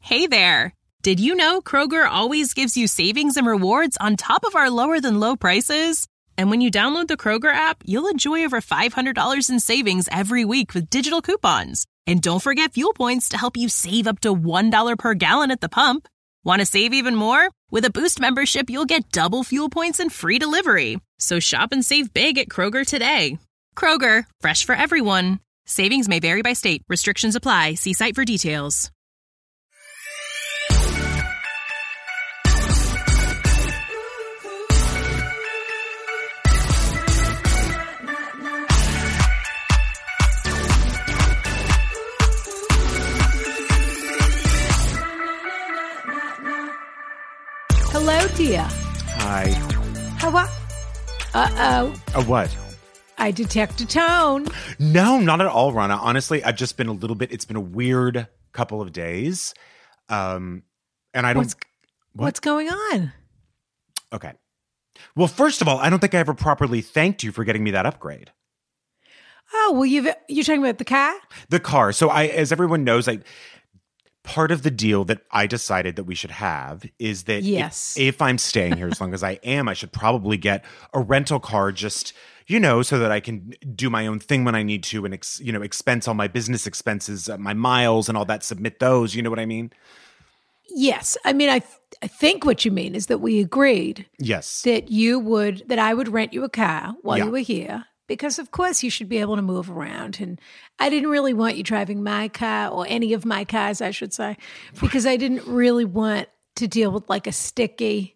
Hey there! Did you know Kroger always gives you savings and rewards on top of our lower-than-low prices? And when you download the Kroger app, you'll enjoy over $500 in savings every week with digital coupons. And don't forget fuel points to help you save up to $1 per gallon at the pump. Want to save even more? With a Boost membership, you'll get double fuel points and free delivery. So shop and save big at Kroger today. Kroger, fresh for everyone. Savings may vary by state. Restrictions apply. See site for details. Hello, dear. Hi. How are... Uh-oh. What? I detect a tone. No, not at all, Rana. Honestly, I've just been it's been a weird couple of days. And I don't... What's going on? Okay. Well, first of all, I don't think I ever properly thanked you for getting me that upgrade. Oh, well, you're talking about the car? The car. So as everyone knows, part of the deal that I decided that we should have is that yes. if I'm staying here as long as I am, I should probably get a rental car just, so that I can do my own thing when I need to and, expense all my business expenses, my miles and all that, submit those. You know what I mean? Yes. I mean, I think what you mean is that we agreed. Yes. That I would rent you a car while you were here. Because, of course, you should be able to move around. And I didn't really want you driving my car, or any of my cars, I should say, because I didn't really want to deal with like a sticky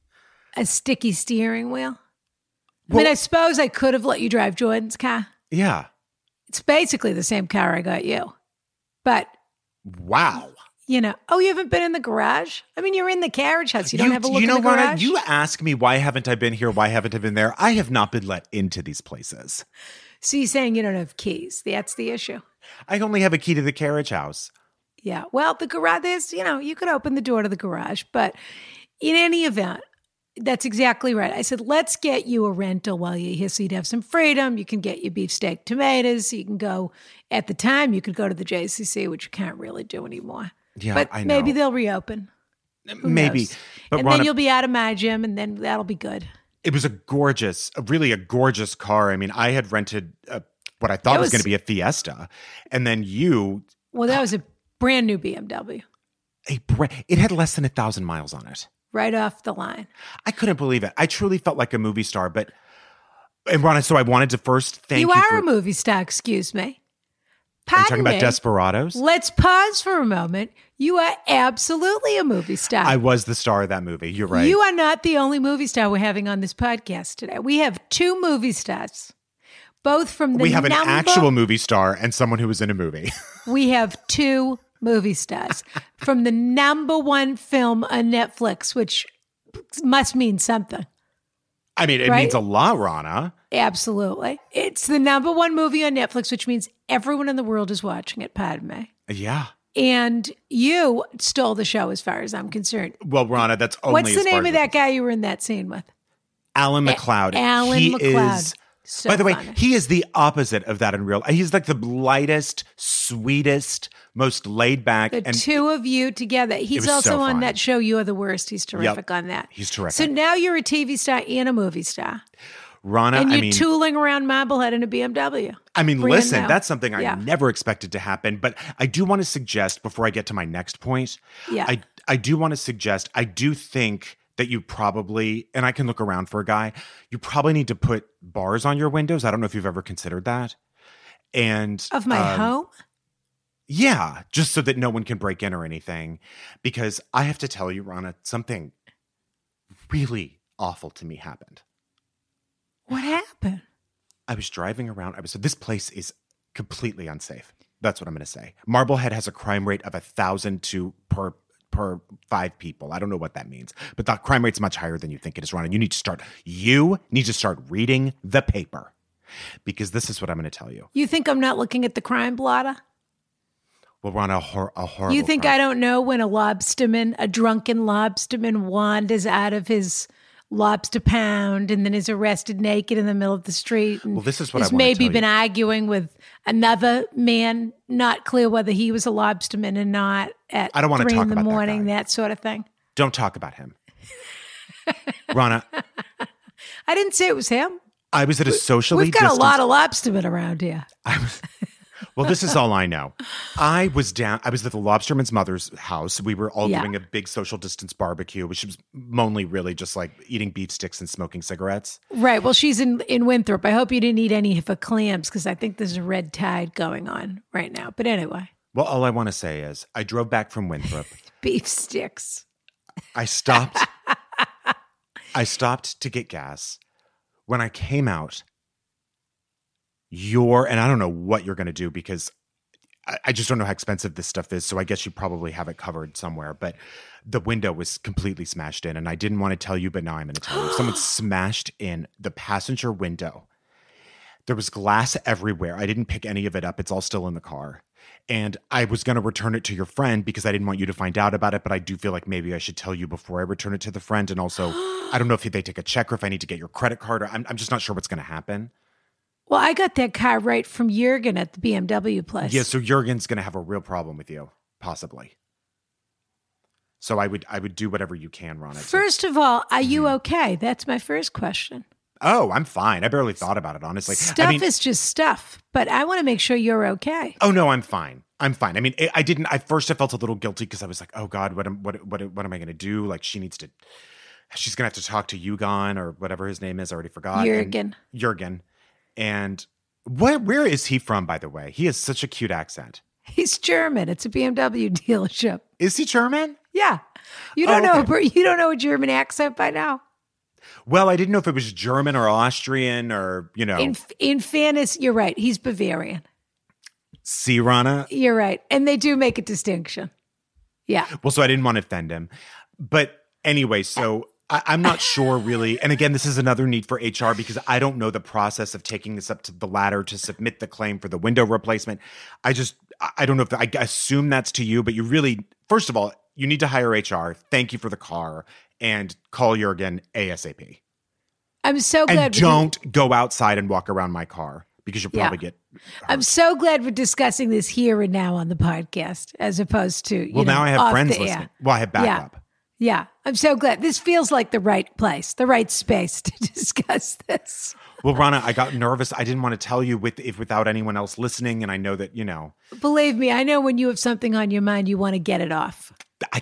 steering wheel. I mean, I suppose I could have let you drive Jordan's car. Yeah. It's basically the same car I got you. But. Wow. You haven't been in the garage? I mean, you're in the carriage house. You don't have a look in the garage? Rana, you ask me, why haven't I been here? Why haven't I been there? I have not been let into these places. So you're saying you don't have keys. That's the issue. I only have a key to the carriage house. Yeah. Well, the garage, you could open the door to the garage. But in any event, that's exactly right. I said, let's get you a rental while you're here so you'd have some freedom. You can get your beefsteak tomatoes. You can go, at the time, you could go to the JCC, which you can't really do anymore. Yeah, but I know. Maybe they'll reopen. Who knows? But and Rana, then you'll be out of my gym, and then that'll be good. It was really a gorgeous car. I mean, I had rented what I thought was going to be a Fiesta, and then you. Well, that was a brand new BMW. It had less than 1,000 miles on it. Right off the line. I couldn't believe it. I truly felt like a movie star. And Rana, so I wanted to first thank you. You are a movie star, excuse me. Are you talking about Desperados? Let's pause for a moment. You are absolutely a movie star. I was the star of that movie. You're right. You are not the only movie star we're having on this podcast today. We have two movie stars, both from the We have an actual movie star and someone who was in a movie. We have two movie stars from the number one film on Netflix, which must mean something. I mean, it means a lot, Rana. Absolutely. It's the number one movie on Netflix, which means everyone in the world is watching it, Padme. Yeah. And you stole the show as far as I'm concerned. Well, Rana, that's only What's the name of that guy you were in that scene with? Alan McLeod. Alan McLeod. So by the way, funny. he is the opposite of that in real life. He's like the lightest, sweetest, most laid back. The two of you together. He's also on that show, You're the Worst. He's terrific on that. He's terrific. So now you're a TV star and a movie star. Rana, and you're tooling around Marblehead in a BMW. I mean, listen, that's something I never expected to happen. But I do want to suggest, before I get to my next point, I do want to suggest, I do think that you probably, and I can look around for a guy, you probably need to put bars on your windows. I don't know if you've ever considered that. And of my home? Yeah, just so that no one can break in or anything. Because I have to tell you, Rana, something really awful to me happened. What happened? I was driving around. This place is completely unsafe. That's what I'm going to say. Marblehead has a crime rate of 1,000 per 5 people. I don't know what that means, but the crime rate's much higher than you think it is, Ron. And you need to start reading the paper, because this is what I'm going to tell you. You think I'm not looking at the crime blotter? Well, Ron, a horrible. You think crime. I don't know when a drunken lobsterman wanders out of his lobster pound and then is arrested naked in the middle of the street. And Well, this is what I has wanna maybe tell been you. arguing with another man, not clear whether he was a lobsterman or not at I don't wanna 3 talk in the about that morning, guy. that sort of thing. Don't talk about him. Rana, I didn't say it was him. I was at a socially We've got a distanced- lot of lobstermen around here. Well, this is all I know. I was at the lobsterman's mother's house. We were all Yeah. doing a big social distance barbecue, which was mainly really just like eating beef sticks and smoking cigarettes. Right. Well, she's in Winthrop. I hope you didn't eat any of her clams because I think there's a red tide going on right now. But anyway, Well, all I want to say is I drove back from Winthrop. beef sticks. I stopped. I stopped to get gas. When I came out, and I don't know what you're going to do because I just don't know how expensive this stuff is. So I guess you probably have it covered somewhere. But the window was completely smashed in, and I didn't want to tell you, but now I'm going to tell you. Someone smashed in the passenger window. There was glass everywhere. I didn't pick any of it up. It's all still in the car. And I was going to return it to your friend because I didn't want you to find out about it. But I do feel like maybe I should tell you before I return it to the friend. And also, I don't know if they take a check or if I need to get your credit card. Or I'm just not sure what's going to happen. Well, I got that car right from Jurgen at the BMW place. Yeah, so Jurgen's going to have a real problem with you, possibly. So I would do whatever you can, Rana. First of all, are you okay? That's my first question. Oh, I'm fine. I barely thought about it, honestly. Stuff is just stuff, but I want to make sure you're okay. Oh no, I'm fine. I'm fine. I mean, I didn't. I felt a little guilty because I was like, oh God, what am I going to do? Like, she's going to have to talk to Yugon or whatever his name is. I already forgot. Jurgen. And where is he from, by the way? He has such a cute accent. He's German. It's a BMW dealership. Is he German? Yeah. You don't know a German accent by now? Well, I didn't know if it was German or Austrian or, In fairness, you're right. He's Bavarian. See, Rana? You're right. And they do make a distinction. Yeah. Well, so I didn't want to offend him. But anyway, so I'm not sure really. And again, this is another need for HR because I don't know the process of taking this up to the ladder to submit the claim for the window replacement. I don't know if I assume that's to you, but you really, first of all, you need to hire HR. Thank you for the car and call Jurgen ASAP. I'm so glad. And don't go outside and walk around my car because you'll probably get hurt. I'm so glad we're discussing this here and now on the podcast as opposed to, now I have friends the listening. air. Well, I have backup. Yeah. I'm so glad. This feels like the right place, the right space to discuss this. Well, Rana, I got nervous. I didn't want to tell you without anyone else listening. And I know that, Believe me, I know when you have something on your mind, you want to get it off.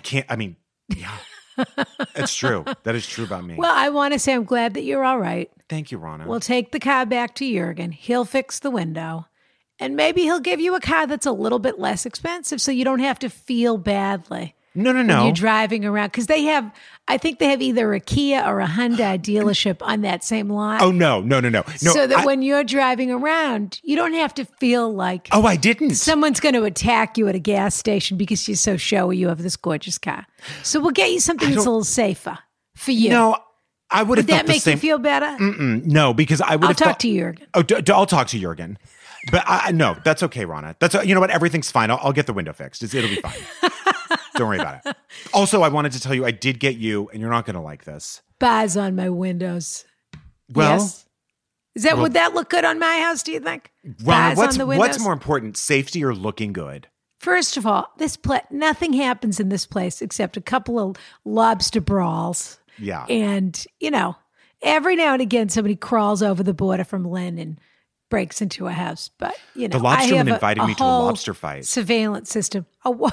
Yeah, it's true. That is true about me. Well, I want to say I'm glad that you're all right. Thank you, Rana. We'll take the car back to Jurgen. He'll fix the window. And maybe he'll give you a car that's a little bit less expensive so you don't have to feel badly. No. When you're driving around. Because I think they have either a Kia or a Hyundai dealership on that same lot. Oh, no. So that when you're driving around, you don't have to feel like Oh, I didn't. someone's going to attack you at a gas station because you're so showy you have this gorgeous car. So we'll get you something that's a little safer for you. No, I would have Would thought that the make same. you feel better? No, because I would I'll have talk thought, to Jurgen. Oh, I'll talk to Jurgen. But no, that's okay, Rana. You know what? Everything's fine. I'll get the window fixed. It'll be fine. Don't worry about it. Also, I wanted to tell you, I did get you, and you're not going to like this. Bars on my windows. Well, yes. Would that look good on my house, do you think? Rana, Bars on the windows? what's more important, safety or looking good? First of all, nothing happens in this place except a couple of lobster brawls. Yeah. And, every now and again, somebody crawls over the border from Lynn and breaks into a house. But, The lobsterman invited me to a whole lobster fight. Surveillance system.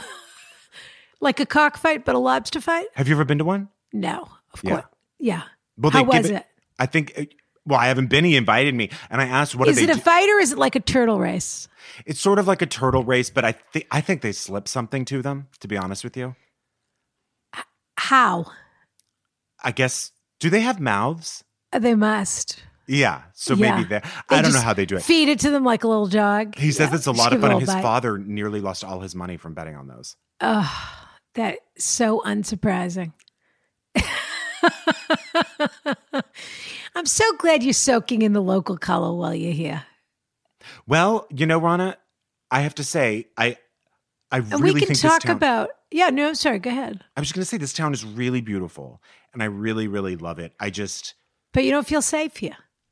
Like a cockfight, but a lobster fight? Have you ever been to one? No, of Yeah. course. Yeah. Well, How was it? I think, I haven't been. He invited me, and I asked, what Is do they it a do? fight or is it like a turtle race? It's sort of like a turtle race, but I think they slip something to them, to be honest with you. How? I guess, do they have mouths? They must. Yeah, so Yeah. maybe they They I don't know just how they do it. Feed it to them like a little dog. He says it's a lot of Just give fun, it and a his bite. father nearly lost all his money from betting on those. That's so unsurprising. I'm so glad you're soaking in the local color while you're here. Well, Rana, I have to say, I And really we can think talk this town, about Yeah, no, sorry, go ahead. I was just going to say this town is really beautiful, and I really, really love it. But you don't feel safe here.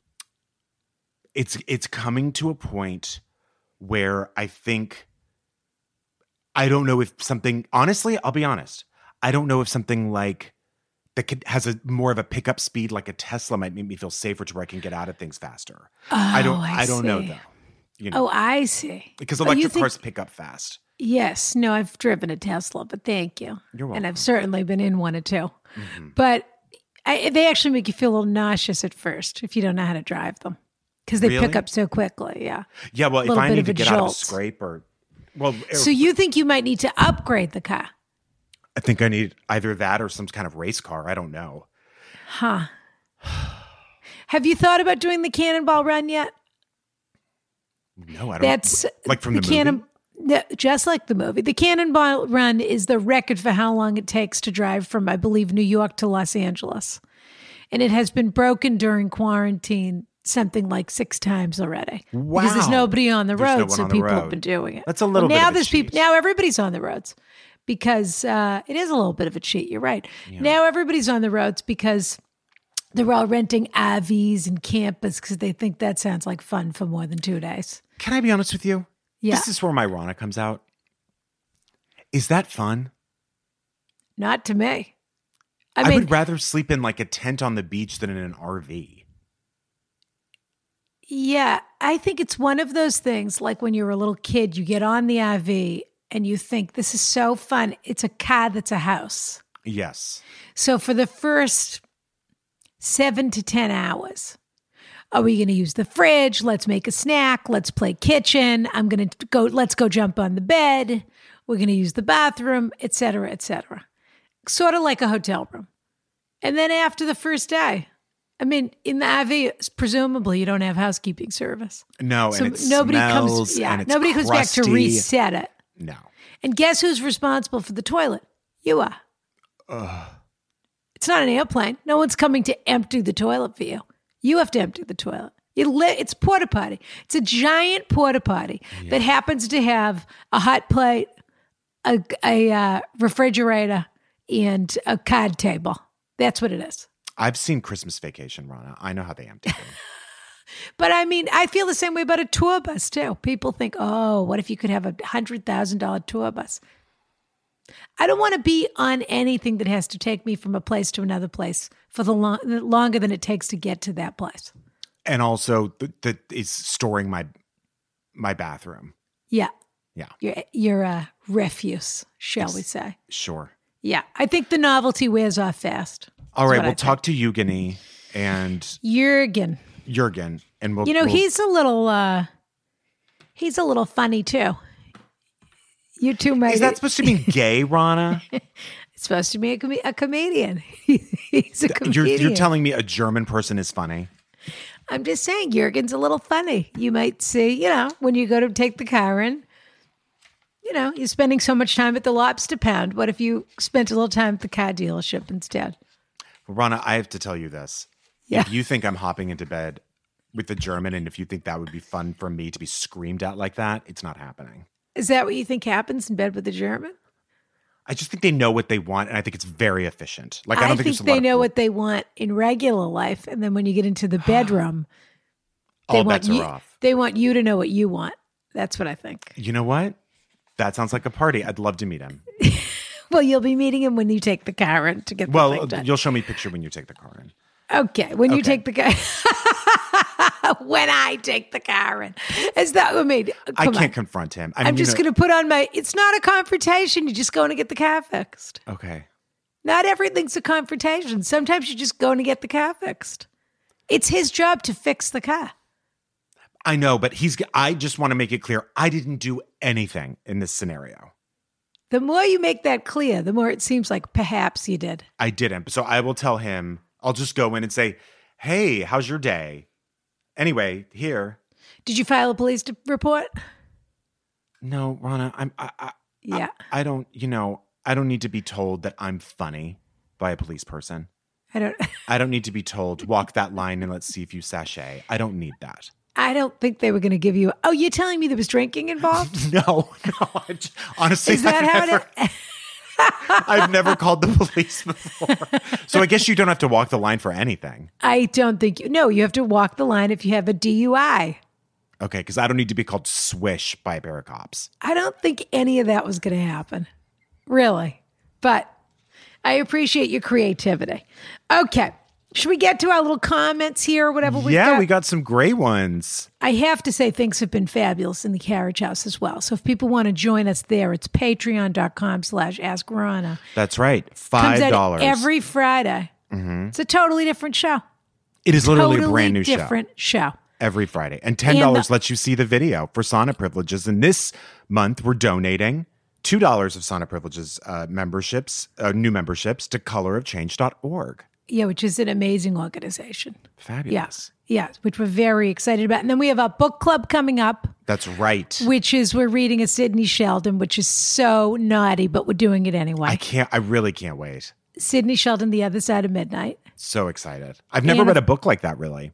It's coming to a point where I think, I don't know if something, honestly, I'll be honest. I don't know if something like that has a more of a pickup speed, like a Tesla, might make me feel safer to where I can get out of things faster. Oh, I don't know see. though. You know, Oh, I see. because electric cars pick up fast. Yes. No, I've driven a Tesla, but thank you. You're welcome. And I've certainly been in one or two. Mm-hmm. But they actually make you feel a little nauseous at first if you don't know how to drive them because they Really? pick up so quickly. Yeah. Yeah, well, if Little I bit need of to a get out of a jolt. scrape or, well, So you think you might need to upgrade the car? I think I need either that or some kind of race car. I don't know. Huh. Have you thought about doing the Cannonball Run yet? No, I don't. That's like from the movie? No, just like the movie. The Cannonball Run is the record for how long it takes to drive from, I believe, New York to Los Angeles. And it has been broken during quarantine something like 6 times already. Wow. Because there's nobody on the There's no road, one so on the people road. have been doing it. That's a little bit now of a there's cheat. people. Now everybody's on the roads because it is a little bit of a cheat. You're right. Yeah. Now everybody's on the roads because they're all renting RVs and campers because they think that sounds like fun for more than 2 days. Can I be honest with you? Yeah. This is where my Rana comes out. Is that fun? Not to me. I I mean, would rather sleep in like a tent on the beach than in an RV. yeah, I think it's one of those things like when you're a little kid, you get on the RV and you think this is so fun. It's a car that's a house. Yes. So for the first 7 to 10 hours, are we going to use the fridge? Let's make a snack. Let's play kitchen. Let's go jump on the bed. We're going to use the bathroom, et cetera, et cetera. Sort of like a hotel room. And then after the first day, I mean, in the RV, presumably you don't have housekeeping service. No, So and it nobody smells, comes, yeah, and it's nobody comes back to crusty. reset it. No. And guess who's responsible for the toilet? You are. It's not an airplane. No one's coming to empty the toilet for you. You have to empty the toilet. It's porta potty. It's a giant porta potty that happens to have a hot plate, a refrigerator, and a card table. That's what it is. I've seen Christmas Vacation, Rana. I know how they empty them. But I mean, I feel the same way about a tour bus too. People think, oh, what if you could have $100,000 tour bus? I don't want to be on anything that has to take me from a place to another place for the longer than it takes to get to that place. And also that is storing my bathroom. Yeah. Yeah. Your refuse, shall we say. Sure. Yeah. I think the novelty wears off fast. All right, what I we'll think. talk to Eugenie and Jurgen. and we'll He's a little funny too. You two might. Is that supposed to mean gay, Rana? It's supposed to be a comedian. He's a comedian. You're telling me a German person is funny? I'm just saying, Jurgen's a little funny. You might see, when you go to take the car in, you're spending so much time at the Lobster Pound. What if you spent a little time at the car dealership instead? Rana, I have to tell you this. Yeah. If you think I'm hopping into bed with the German, and if you think that would be fun for me to be screamed at like that, it's not happening. Is that what you think happens in bed with the German? I just think they know what they want, and I think it's very efficient. Like I I don't think there's a lot they of know fool- what they want in regular life, and then when you get into the bedroom, all bets are off. They want you to know what you want. That's what I think. You know what? That sounds like a party. I'd love to meet him. Well, you'll be meeting him when you take the car in to get the thing Well, done. you'll show me a picture when you take the car in. Okay, when you Okay. take the car, when I take the car in, is that? I mean, I come can't on. confront him. I'm just going to put on my. It's not a confrontation. You're just going to get the car fixed. Okay. Not everything's a confrontation. Sometimes you're just going to get the car fixed. It's his job to fix the car. I know, but I just want to make it clear. I didn't do anything in this scenario. The more you make that clear, the more it seems like perhaps you did. I didn't. So I will tell him, I'll just go in and say, hey, how's your day? Anyway, here. Did you file a police report? No, Rana, Yeah. I don't need to be told that I'm funny by a police person. I don't need to be told, walk that line and let's see if you sashay. I don't need that. I don't think they were going to give you. Oh, you're telling me there was drinking involved? No. Honestly, Is that I've how never, I've never called the police before. So I guess you don't have to walk the line for anything. I don't think you have to walk the line if you have a DUI. Okay, because I don't need to be called swish by a pair of cops. I don't think any of that was going to happen. Really. But I appreciate your creativity. Okay. Should we get to our little comments here or whatever we've got? Yeah, we got some great ones. I have to say things have been fabulous in the Carriage House as well. So if people want to join us there, it's patreon.com/AskRana. That's right. Comes $5. out every Friday. Mm-hmm. It's a totally different show. It is literally a brand new show. Different show. Every Friday. And $10 lets you see the video for Sauna Privileges. And this month, we're donating $2 of Sauna Privileges memberships, new memberships to colorofchange.org. Yeah, which is an amazing organization. Fabulous. Yeah, which we're very excited about. And then we have a book club coming up. That's right. Which is, we're reading a Sidney Sheldon, which is so naughty, but we're doing it anyway. I really can't wait. Sidney Sheldon, The Other Side of Midnight. So excited. I've never read a book like that, really.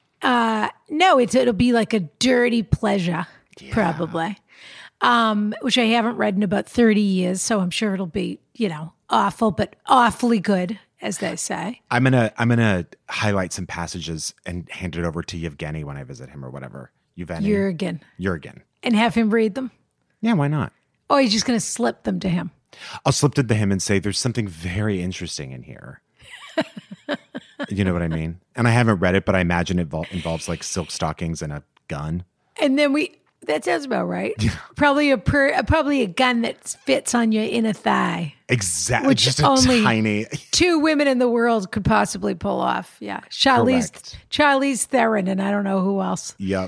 No, it'll be like a dirty pleasure, probably. Which I haven't read in about 30 years, so I'm sure it'll be, awful, but awfully good, as they say. I'm gonna highlight some passages and hand it over to Yevgeny when I visit him or whatever. Jurgen. And have him read them? Yeah, why not? Oh, he's just going to slip them to him. I'll slip it to him and say, there's something very interesting in here. You know what I mean? And I haven't read it, but I imagine it involves like silk stockings and a gun. And then that sounds about right. Probably a gun that fits on your inner thigh. Exactly. Which just a only tiny. 2 women in the world could possibly pull off. Yeah. Charlize Theron, and I don't know who else. Yep.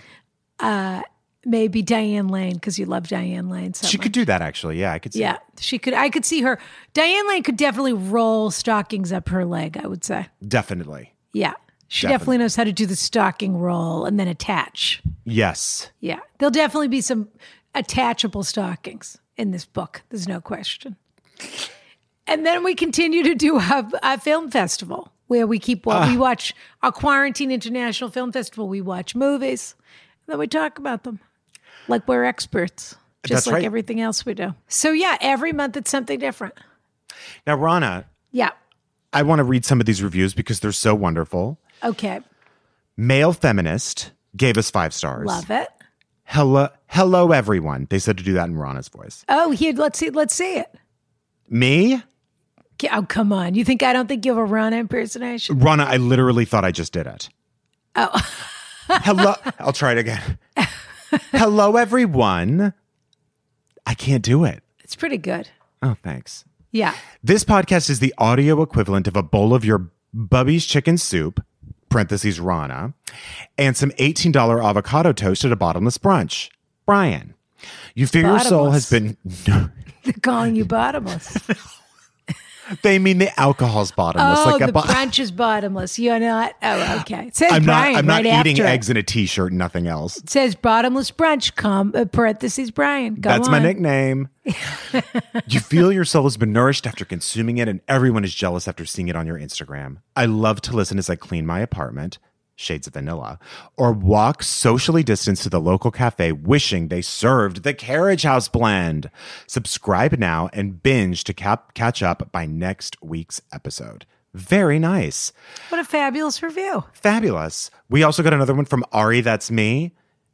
Maybe Diane Lane, because you love Diane Lane so She much. could do that, actually. Yeah, I could see Yeah, she could. I could see her. Diane Lane could definitely roll stockings up her leg, I would say. Definitely. Yeah. She definitely knows how to do the stocking roll and then attach. Yes. Yeah. There'll definitely be some attachable stockings in this book. There's no question. And then we continue to do our film festival where we we watch our Quarantine International Film Festival. We watch movies and then we talk about them like we're experts, just like everything else we do. So yeah, every month it's something different. Now, Rana. Yeah. I want to read some of these reviews because they're so wonderful. Okay. Male Feminist gave us 5 stars. Love it. Hello, everyone. They said to do that in Rana's voice. Oh, here, let's see it. Me? Oh, come on. You think I don't think you have a Rana impersonation? Rana, I literally thought I just did it. Oh. Hello. I'll try it again. Hello, everyone. I can't do it. It's pretty good. Oh, thanks. Yeah. This podcast is the audio equivalent of a bowl of your Bubby's chicken soup, parentheses Rana, and some $18 avocado toast at a bottomless brunch. Brian, you feel your soul has been... They're calling you bottomless. They mean the alcohol's bottomless. Oh, the brunch is bottomless. You're not... Oh, okay. It says I'm Brian not right eating after eggs in a T-shirt and nothing else. It says bottomless brunch, parentheses Brian. That's my nickname. You feel your soul has been nourished after consuming it, and everyone is jealous after seeing it on your Instagram. I love to listen as I clean my apartment, shades of vanilla, or walk socially distanced to the local cafe wishing they served the Carriage House blend. Subscribe now and binge to catch up by next week's episode. Very nice. What a fabulous review. Fabulous. We also got another one from Ari, that's me.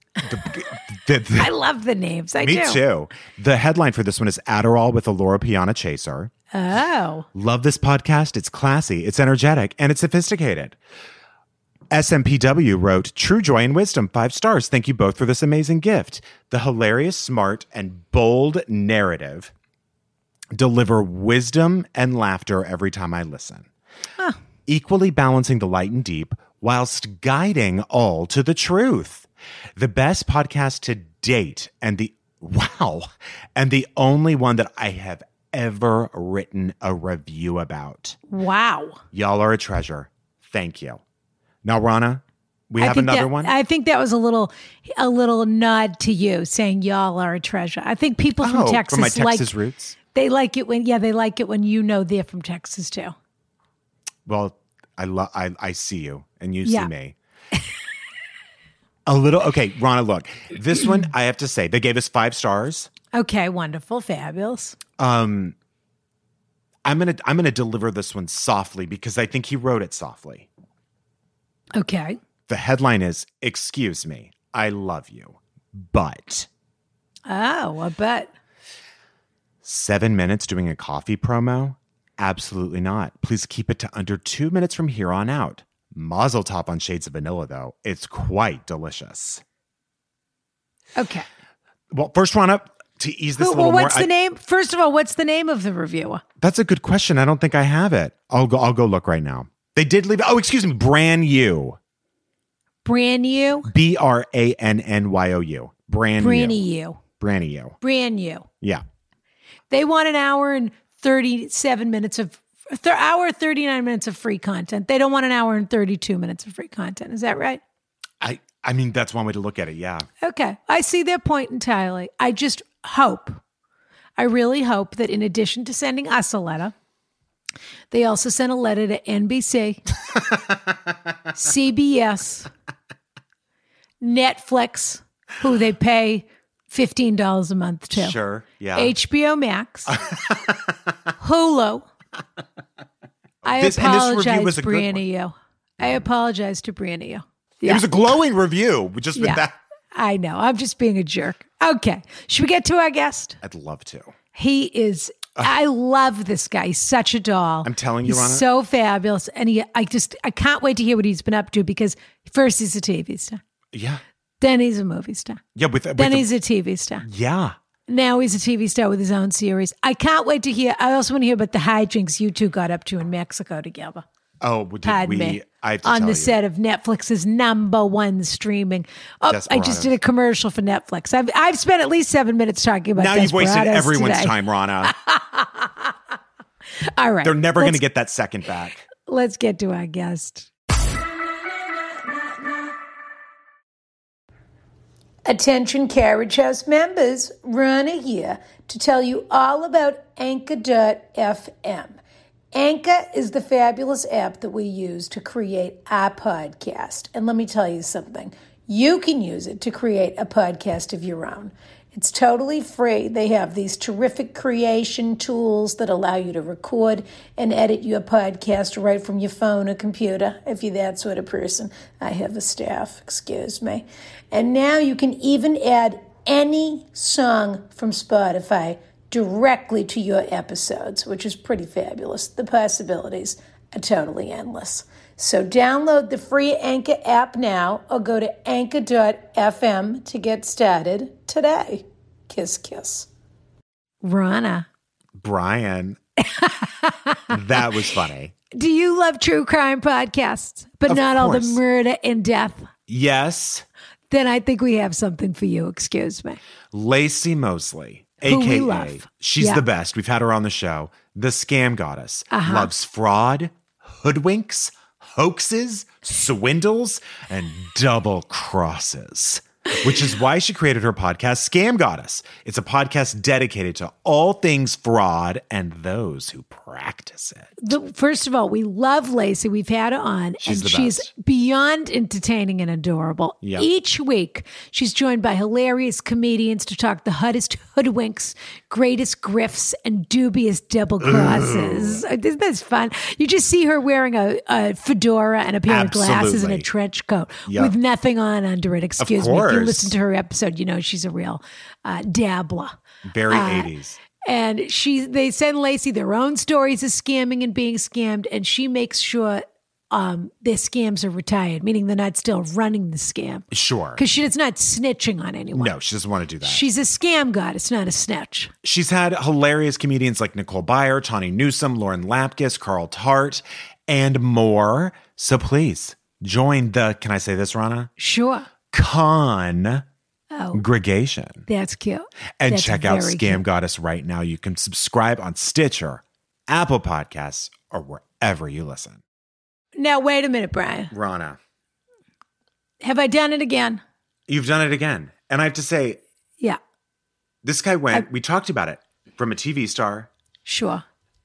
I love the names. I do. Me too. The headline for this one is Adderall with a Laura Piana chaser. Oh. Love this podcast. It's classy, it's energetic, and it's sophisticated. SMPW wrote, True Joy and Wisdom, 5 stars. Thank you both for this amazing gift. The hilarious, smart, and bold narrative deliver wisdom and laughter every time I listen. Huh. Equally balancing the light and deep whilst guiding all to the truth. The best podcast to date and the only one that I have ever written a review about. Wow. Y'all are a treasure. Thank you. Now, Rana, we have another one. I think that was a little nod to you saying y'all are a treasure. I think people from Texas, from my Texas roots. They like it when they're from Texas too. Well, I see you and you see me. Okay, Rana, look. This one, I have to say, they gave us 5 stars. Okay, wonderful, fabulous. I'm gonna deliver this one softly because I think he wrote it softly. Okay. The headline is, "Excuse me, I love you, but..." Oh, I bet. 7 minutes doing a coffee promo? Absolutely not. Please keep it to under 2 minutes from here on out. Mazel tov on Shades of Vanilla, though. It's quite delicious. Okay. Well, first one up to ease this a little what's more. the name? First of all, what's the name of the reviewer? That's a good question. I don't think I have it. I'll go look right now. They did leave. Oh, excuse me. Brand new. Brand new? BRANNYOU. Brand Brand new. new. Brand new. Brand new. Yeah. They want an hour and 37 minutes of hour 39 minutes of free content. They don't want an hour and 32 minutes of free content. Is that right? I mean, that's one way to look at it. Yeah. Okay. I see their point entirely. I just hope, I really hope that in addition to sending us a letter, they also sent a letter to NBC, CBS, Netflix, who they pay $15 a month to. Sure. Yeah. HBO Max, Hulu. I This review apologize, was a good one. Brianna. I apologize to Brianna. It was a glowing review. Just with that. I know. I'm just being a jerk. Okay. Should we get to our guest? I'd love to. He is, I love this guy. He's such a doll. I'm telling you, he's Rana. so fabulous. And I can't wait to hear what he's been up to because first he's a TV star. Yeah. Then he's a movie star. Yeah. Then he's a TV star. Yeah. Now he's a TV star with his own series. I can't wait to hear. I also want to hear about the hijinks you two got up to in Mexico together. Oh, Pardon me. I have to on tell the you. set of Netflix's #1 streaming. Oh, I just did a commercial for Netflix. I've spent at least 7 minutes talking about. Now you've wasted Desperados everyone's today. time, Rana. All right, They're never going to get that second back. Let's get to our guest. Attention Carriage House members, Rana here to tell you all about Anchor.fm. Anchor is the fabulous app that we use to create our podcast. And let me tell you something. You can use it to create a podcast of your own. It's totally free. They have these terrific creation tools that allow you to record and edit your podcast right from your phone or computer, if you're that sort of person. I have a staff, excuse me. And now you can even add any song from Spotify directly to your episodes, which is pretty fabulous. The possibilities are totally endless. So download the free Anchor app now or go to anchor.fm to get started today. Kiss, kiss. Rana. Brian, that was funny. Do you love true crime podcasts, but Of not all the course. murder and death? Yes, Then I think we have something for you. Excuse me. Lacey Mosley, Who we AKA, love. she's Yeah. the best. We've had her on the show. The Scam Goddess. Uh-huh. Loves fraud, hoodwinks, hoaxes, swindles, and double crosses. Which is why she created her podcast, Scam Goddess. It's a podcast dedicated to all things fraud and those who practice it. First of all, we love Lacey. We've had her on, She's and the she's best. beyond entertaining and adorable. Yep. Each week, she's joined by hilarious comedians to talk the hottest hoodwinks, greatest grifts, and dubious double crosses. Isn't this fun? You just see her wearing a fedora and a pair of glasses and a Absolutely. trench coat Yep. with nothing on under it. Excuse me. If you course. listen to her episode, you know she's a real dabbler. Very 80s. And they send Lacey their own stories of scamming and being scammed, and she makes sure their scams are retired, meaning they're not still running the scam. Sure. Because she's not snitching on anyone. No, she doesn't want to do that. She's a scam goddess, not a snitch. She's had hilarious comedians like Nicole Byer, Tawny Newsome, Lauren Lapkus, Carl Tart, and more. So please join the, can I say this, Rana? Sure. Congregation. That's cute. And That's check out very Scam cute. Goddess right now. You can subscribe on Stitcher, Apple Podcasts, or wherever you listen. Now, wait a minute, Brian. Rana, Have I done it again? you've done it again. And I have to say, Yeah, this guy went, we talked about it, from a TV star sure.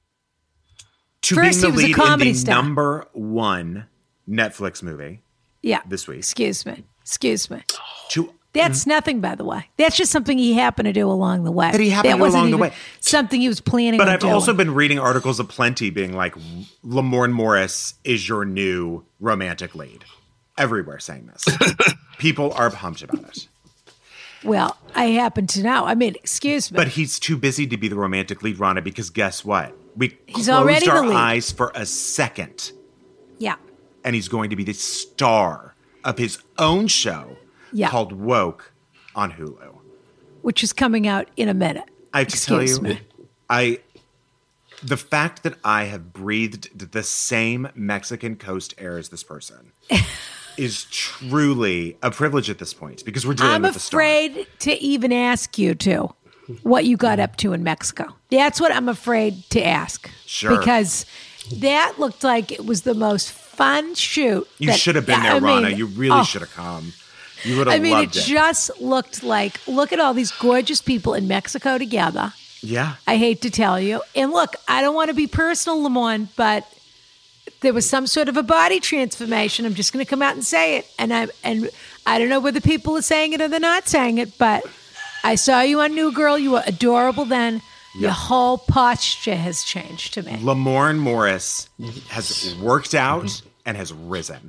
to First, being he the was a lead comedy in the star. #1 Netflix movie Yeah. this week. Excuse me. To That's nothing, by the way. That's just something he happened to do along the way. That he happened to do wasn't along the even way. something he was planning But on I've doing. also been reading articles aplenty being like, Lamorne Morris is your new romantic lead. Everywhere saying this. People are pumped about it. Well, I happen to know. I mean, excuse me. But he's too busy to be the romantic lead, Rana, because guess what? He's already closed the our lead. eyes for a second, Yeah. and he's going to be the star of his own show called Woke on Hulu. Which is coming out in a minute. I have to tell Excuse you, me. the fact that I have breathed the same Mexican coast air as this person is truly a privilege at this point because we're dealing with the star. I'm afraid to even ask you what you got up to in Mexico. That's what I'm afraid to ask. Sure. Because that looked like it was the most fun shoot. You should have been there, Rana. You really should have come. You would have loved it. It just looked like, look at all these gorgeous people in Mexico together. Yeah. I hate to tell you. And look, I don't want to be personal, Lamorne, but there was some sort of a body transformation. I'm just going to come out and say it. And I don't know whether people are saying it or they're not saying it, but I saw you on New Girl. You were adorable then. Your whole posture has changed to me. Lamorne Morris has worked out and has risen.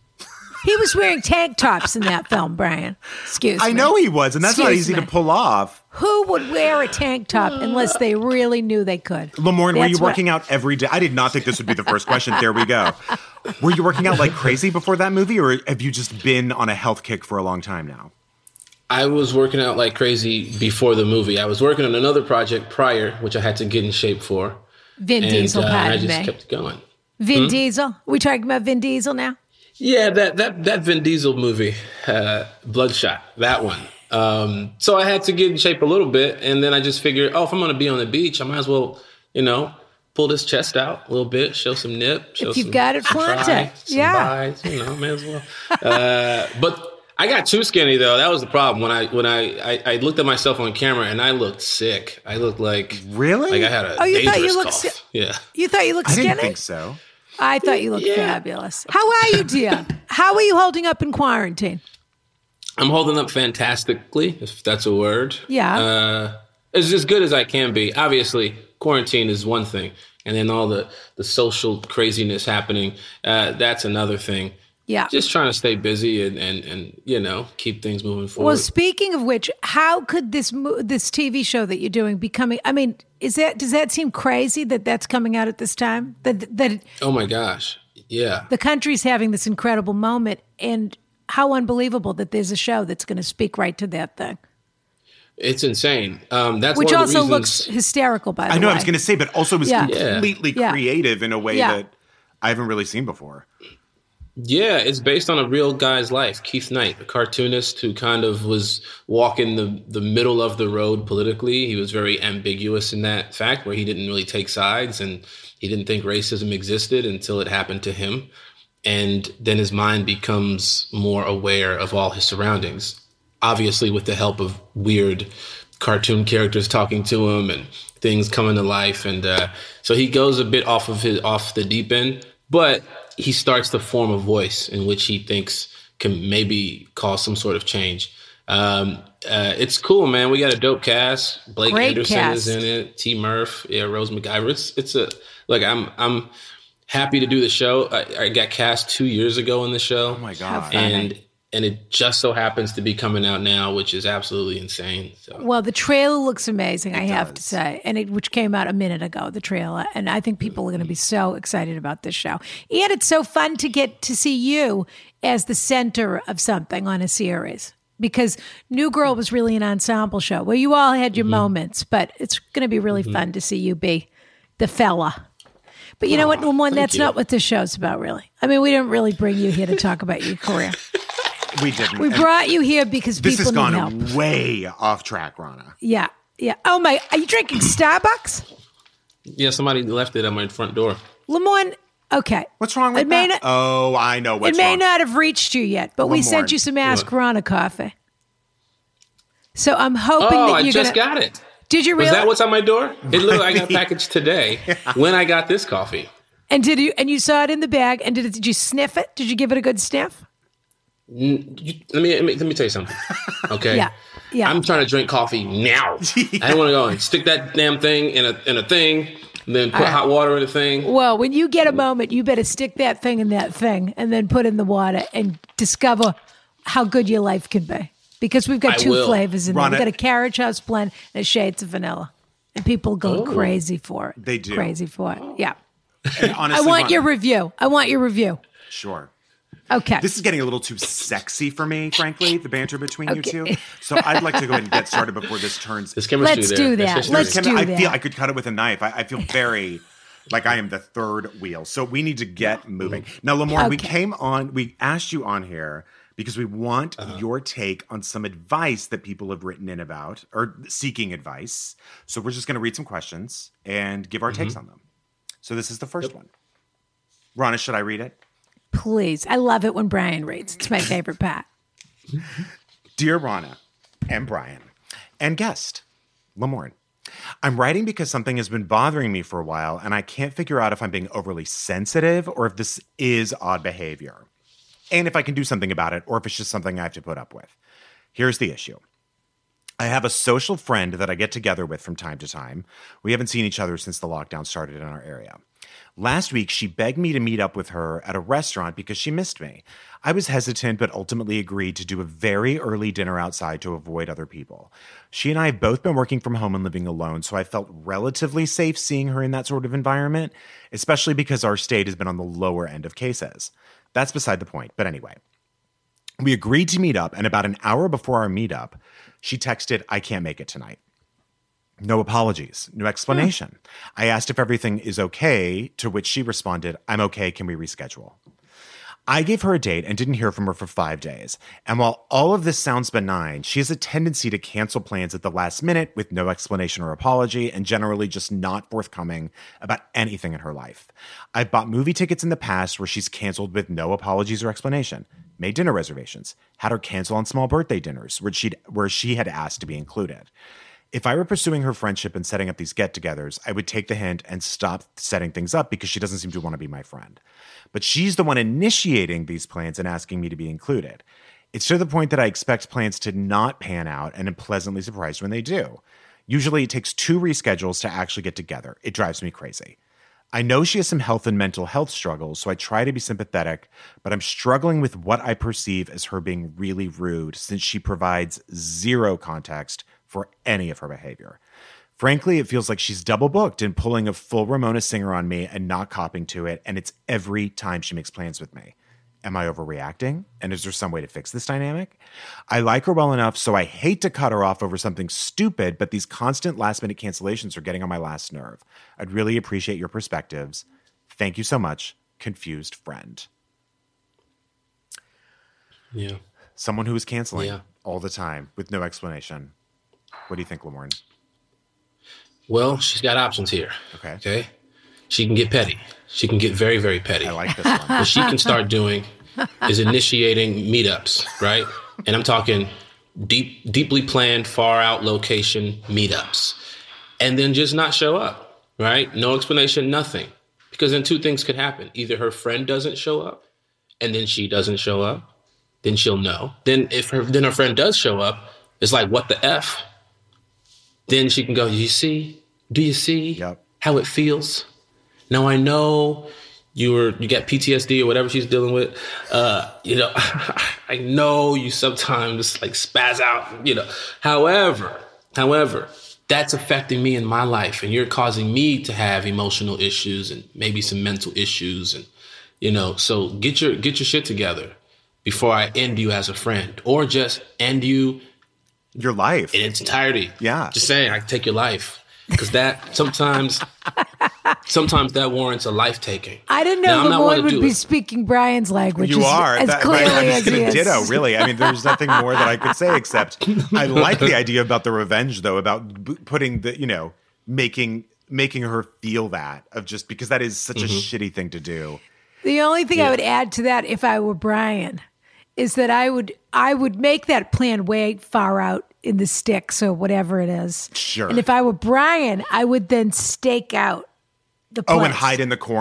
He was wearing tank tops in that film, Brian. Excuse me. I know he was, and that's not easy to pull off. Who would wear a tank top unless they really knew they could? Lamorne, were you working out every day? I did not think this would be the first question. There we go. Were you working out like crazy before that movie, or have you just been on a health kick for a long time now? I was working out like crazy before the movie. I was working on another project prior, which I had to get in shape for. Vin Diesel, and I pardon just me. kept going. Vin Diesel? Are we talking about Vin Diesel now? Yeah, that Vin Diesel movie, Bloodshot, that one. So I had to get in shape a little bit, and then I just figured, if I'm going to be on the beach, I might as well, pull this chest out a little bit, show some nip. Show If you've got it, flaunt it. Yeah. Buys, may as well. But I got too skinny though. That was the problem. When I looked at myself on camera and I looked sick. I looked like really like I had a you thought you dangerous looked cough. Yeah. You thought you looked skinny? I didn't think so. I thought you looked fabulous. How are you, dear? How are you holding up in quarantine? I'm holding up fantastically, if that's a word. Yeah. It's as good as I can be. Obviously, quarantine is one thing. And then all the social craziness happening, that's another thing. Yeah. Just trying to stay busy and keep things moving forward. Well, speaking of which, how could this TV show that you're doing be coming? I mean, does that seem crazy that that's coming out at this time? That oh my gosh, yeah. The country's having this incredible moment, and how unbelievable that there's a show that's going to speak right to that thing. It's insane. That's which one of also the reasons, looks hysterical. By the way, I know. I was going to say, but also was Yeah. completely Yeah. creative in a way that I haven't really seen before. Yeah, it's based on a real guy's life, Keith Knight, a cartoonist who kind of was walking the middle of the road politically. He was very ambiguous in that fact, where he didn't really take sides, and he didn't think racism existed until it happened to him. And then his mind becomes more aware of all his surroundings, obviously with the help of weird cartoon characters talking to him and things coming to life. And so he goes a bit off the deep end, but he starts to form a voice in which he thinks can maybe cause some sort of change. It's cool, man. We got a dope cast. Blake Great Anderson cast. is in it. T. Murph, Rose McIver. I'm happy to do the show. I got cast 2 years ago in the show. Oh my God. And it just so happens to be coming out now, which is absolutely insane. So. Well, the trailer looks amazing, I have to does. say, which came out a minute ago, the trailer, and I think people are going to be so excited about this show. And it's so fun to get to see you as the center of something on a series, because New Girl was really an ensemble show where you all had your moments, but it's going to be really fun to see you be the fella. But you know what, Lamorne, that's not what this show's about, really. I mean, we didn't really bring you here to talk about your career. We didn't. We brought you here because This people has need gone help. way off track, Rana. Yeah. Oh my, are you drinking Starbucks? Yeah, somebody left it at my front door. Lamorne, okay. What's wrong with It may that? not- I know what's It may wrong. not have reached you yet, but we Lamorne. sent you some Ask Rana coffee. So I'm hoping Oh, that I you're just gonna. got it. Did you Was really? that what's on my door? It literally, I got a package today when I got this coffee. And did you? And you saw it in the bag. And did you sniff it? Did you give it a good sniff? Let me tell you something. Okay. Yeah. I'm trying to drink coffee now. I don't want to go and stick that damn thing in a thing, and then put hot water in the thing. Well, when you get a moment, you better stick that thing in that thing and then put in the water and discover how good your life can be. Because we've got two flavors in there. We've got a Carriage House blend and a Shades of Vanilla. And people go crazy for it. They do. Crazy for it. Yeah. And honestly, I want your review. Sure. Okay. This is getting a little too sexy for me, frankly, the banter between you two. So I'd like to go ahead and get started before this turns. Let's do that. I feel I could cut it with a knife. I feel very like I am the third wheel. So we need to get moving. Now, Lamorne, we asked you on here because we want your take on some advice that people have written in about or seeking advice. So we're just going to read some questions and give our takes on them. So this is the first one. Rana, should I read it? Please. I love it when Brian reads. It's my favorite part. Dear Rana and Brian and guest, Lamorne, I'm writing because something has been bothering me for a while and I can't figure out if I'm being overly sensitive or if this is odd behavior. And if I can do something about it or if it's just something I have to put up with. Here's the issue. I have a social friend that I get together with from time to time. We haven't seen each other since the lockdown started in our area. Last week, she begged me to meet up with her at a restaurant because she missed me. I was hesitant, but ultimately agreed to do a very early dinner outside to avoid other people. She and I have both been working from home and living alone, so I felt relatively safe seeing her in that sort of environment, especially because our state has been on the lower end of cases. That's beside the point, but anyway. We agreed to meet up, and about an hour before our meetup, she texted, "I can't make it tonight." No apologies, no explanation. I asked if everything is okay, to which she responded, "I'm okay, can we reschedule?" I gave her a date and didn't hear from her for 5 days. And while all of this sounds benign, she has a tendency to cancel plans at the last minute with no explanation or apology and generally just not forthcoming about anything in her life. I've bought movie tickets in the past where she's canceled with no apologies or explanation, made dinner reservations, had her cancel on small birthday dinners where she had asked to be included. If I were pursuing her friendship and setting up these get-togethers, I would take the hint and stop setting things up because she doesn't seem to want to be my friend. But she's the one initiating these plans and asking me to be included. It's to the point that I expect plans to not pan out and am pleasantly surprised when they do. Usually it takes 2 reschedules to actually get together. It drives me crazy. I know she has some health and mental health struggles, so I try to be sympathetic, but I'm struggling with what I perceive as her being really rude since she provides zero context for any of her behavior. Frankly, it feels like she's double booked and pulling a full Ramona Singer on me and not copping to it, and it's every time she makes plans with me. Am I overreacting? And is there some way to fix this dynamic? I like her well enough, so I hate to cut her off over something stupid, but these constant last-minute cancellations are getting on my last nerve. I'd really appreciate your perspectives. Thank you so much, confused friend. Yeah. Someone who is canceling all the time with no explanation. What do you think, Lamorne? Well, she's got options here. Okay. She can get petty. She can get very, very petty. I like this one. What she can start doing is initiating meetups, right? And I'm talking deeply planned, far out location meetups. And then just not show up, right? No explanation, nothing. Because then 2 things could happen. Either her friend doesn't show up, and then she doesn't show up. Then she'll know. Then her friend does show up, it's like, what the F? Then she can go, do you see how it feels? Now I know you got PTSD or whatever she's dealing with. I know you sometimes like spaz out, However, that's affecting me in my life, and you're causing me to have emotional issues and maybe some mental issues, and so get your shit together before I end you as a friend, or just end you. Your life in its entirety. Yeah. Just saying, I can take your life. Because that sometimes that warrants a life taking. I didn't know Lamorne would be speaking Brian's language. You are. As clearly I'm just as he is. Ditto, really. I mean, there's nothing more that I could say except I like the idea about the revenge, though, about putting the, making her feel that of just because that is such a shitty thing to do. The only thing I would add to that if I were Brian is that I would make that plan way far out in the sticks or whatever it is. Sure. And if I were Brian, I would then stake out the place. Oh, and hide in the corn?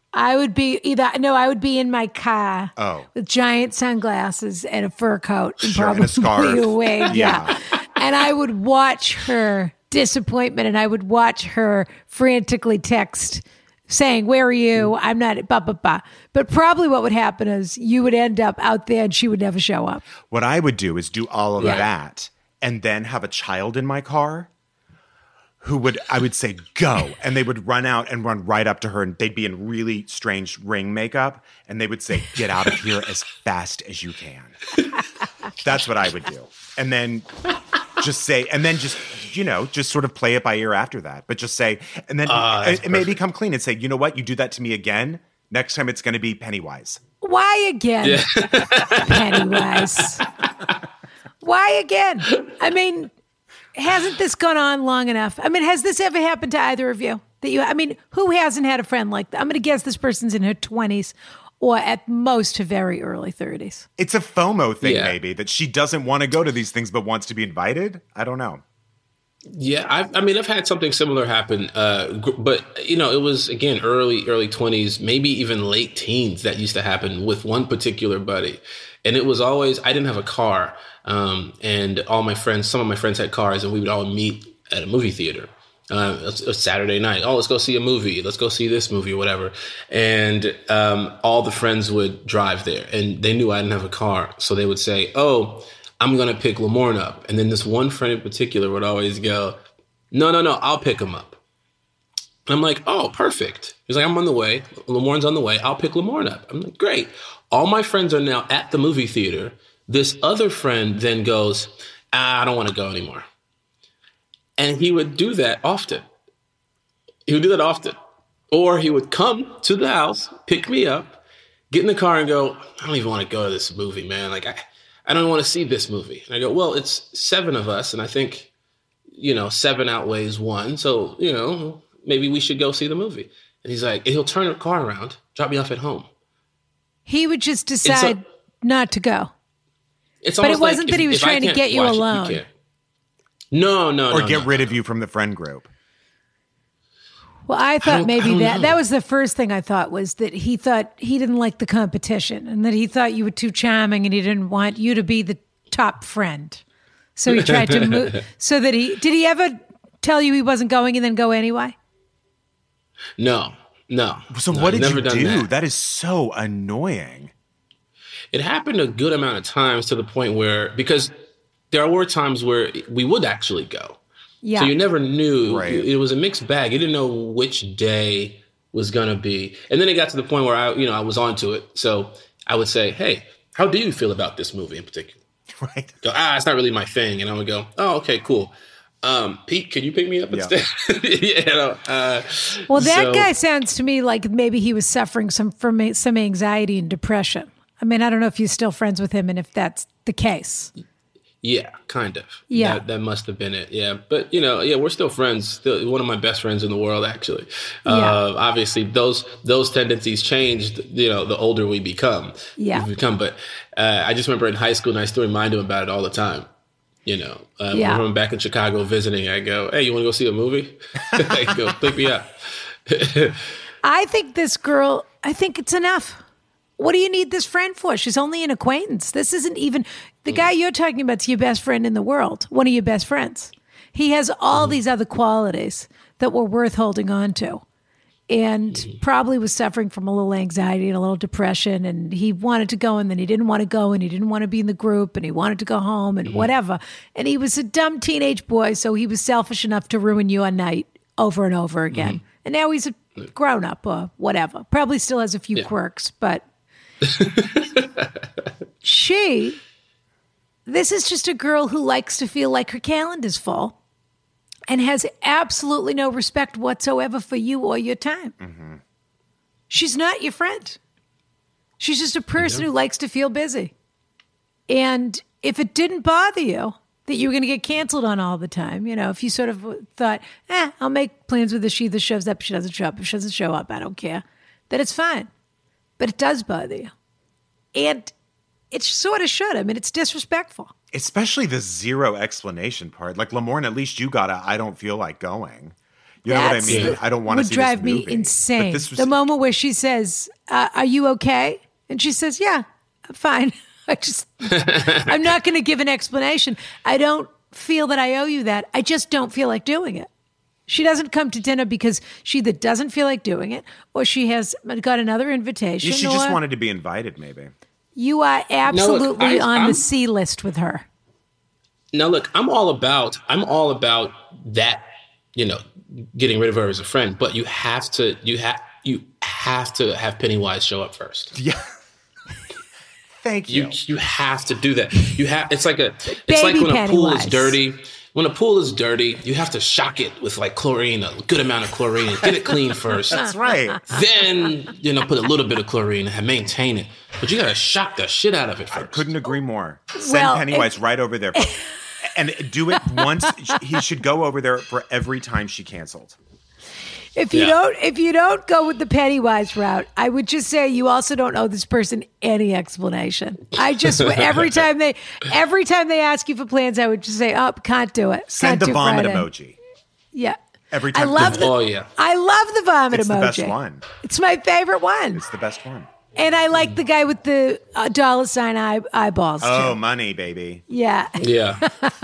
I would be I would be in my car with giant sunglasses and a fur coat and probably and a scarf. a wig. Yeah. And I would watch her disappointment and I would watch her frantically text saying, "Where are you? I'm not, blah, blah, blah." But probably what would happen is you would end up out there and she would never show up. What I would do is do all of that and then have a child in my car I would say, "Go." And they would run out and run right up to her and they'd be in really strange ring makeup. And they would say, "Get out of here as fast as you can." That's what I would do. And then just say, and then just sort of play it by ear after that. But just say, and then it may become clean and say, "You know what? You do that to me again. Next time it's going to be Pennywise." Why again? Yeah. Pennywise. Why again? I mean, hasn't this gone on long enough? I mean, has this ever happened to either of you? Who hasn't had a friend like that? I'm going to guess this person's in her 20s or at most her very early 30s. It's a FOMO thing, maybe, that she doesn't want to go to these things but wants to be invited. I don't know. Yeah, I've had something similar happen, but it was again early 20s, maybe even late teens that used to happen with one particular buddy, and it was always I didn't have a car, and some of my friends had cars, and we would all meet at a movie theater. A Saturday night. "Oh, let's go see a movie. Let's go see this movie," or whatever. And all the friends would drive there, and they knew I didn't have a car, so they would say, "Oh, I'm going to pick Lamorne up." And then this one friend in particular would always go, No, I'll pick him up. And I'm like, "Oh, perfect." He's like, "I'm on the way. Lamorne's on the way. I'll pick Lamorne up." I'm like, "Great." All my friends are now at the movie theater. This other friend then goes, "I don't want to go anymore." And he would do that often. Or he would come to the house, pick me up, get in the car and go, "I don't even want to go to this movie, man. Like, I don't want to see this movie." And I go, "Well, it's 7 of us. And I think, 7 outweighs 1. So, maybe we should go see the movie." And he's like, he'll turn the car around, drop me off at home. He would just decide not to go. But it wasn't that he was trying to get you alone. No. Or get rid of you from the friend group. Well, I thought maybe that was the first thing I thought, was that he thought he didn't like the competition and that he thought you were too charming and he didn't want you to be the top friend. So he tried to move so that did he ever tell you he wasn't going and then go anyway? No. So what did you do? That is so annoying. It happened a good amount of times to the point where, because there were times where we would actually go. Yeah. So you never knew. Right. It was a mixed bag. You didn't know which day was going to be. And then it got to the point where I was onto it. So I would say, "Hey, how do you feel about this movie in particular?" Right. Go, "It's not really my thing." And I would go, "Oh, okay, cool. Pete, can you pick me up instead?" Well, that guy sounds to me like maybe he was suffering from some anxiety and depression. I mean, I don't know if you're still friends with him and if that's the case. Yeah, kind of. Yeah. That must have been it. Yeah. But, we're still friends. Still one of my best friends in the world, actually. Obviously, those tendencies changed, the older we become. Yeah. But I just remember in high school, and I still remind him about it all the time. When I'm back in Chicago visiting, I go, "Hey, you want to go see a movie?" I go, "Pick me up." I think this girl, it's enough. What do you need this friend for? She's only an acquaintance. This isn't even the guy you're talking about. Is your best friend in the world, one of your best friends. He has all these other qualities that were worth holding on to, and probably was suffering from a little anxiety and a little depression. And he wanted to go, and then he didn't want to go, and he didn't want to be in the group, and he wanted to go home, and whatever. And he was a dumb teenage boy, so he was selfish enough to ruin your night over and over again. And now he's a grown up or whatever. Probably still has a few quirks, but. This is just a girl who likes to feel like her calendar's full and has absolutely no respect whatsoever for you or your time. Mm-hmm. She's not your friend. She's just a person who likes to feel busy. And if it didn't bother you that you were going to get canceled on all the time, if you sort of thought, I'll make plans with her, she either shows up, she doesn't show up. If she doesn't show up, I don't care. Then it's fine. But it does bother you. And it sort of should. I mean, it's disrespectful. Especially the zero explanation part. Like, Lamorne, at least you got I don't feel like going. You know what I mean? I don't want to see this movie. Would drive me insane. This was, the moment where she says, "Are you okay?" and she says, "Yeah, I'm fine." I'm not going to give an explanation. I don't feel that I owe you that. I just don't feel like doing it. She doesn't come to dinner because she either doesn't feel like doing it or she has got another invitation. she just wanted to be invited, maybe. You are absolutely on the C list with her. Now, look, I'm all about that, getting rid of her as a friend, but you have to have Pennywise show up first. Yeah. Thank you. You have to do that. It's like when a pool is dirty. When a pool is dirty, you have to shock it with like chlorine, a good amount of chlorine, get it clean first. That's right. Then, put a little bit of chlorine and maintain it. But you got to shock the shit out of it first. I couldn't agree more. Send Pennywise right over there. And do it once. He should go over there for every time she canceled. If you don't go with the Pennywise route, I would just say you also don't owe this person any explanation. I just every time they ask you for plans, I would just say, "Oh, can't do it." Send the vomit emoji. Yeah. Every time. I love the vomit emoji. It's the best one. It's my favorite one. It's the best one. And I like the guy with the $ eyeballs. Oh, too. money, baby. Yeah. Yeah.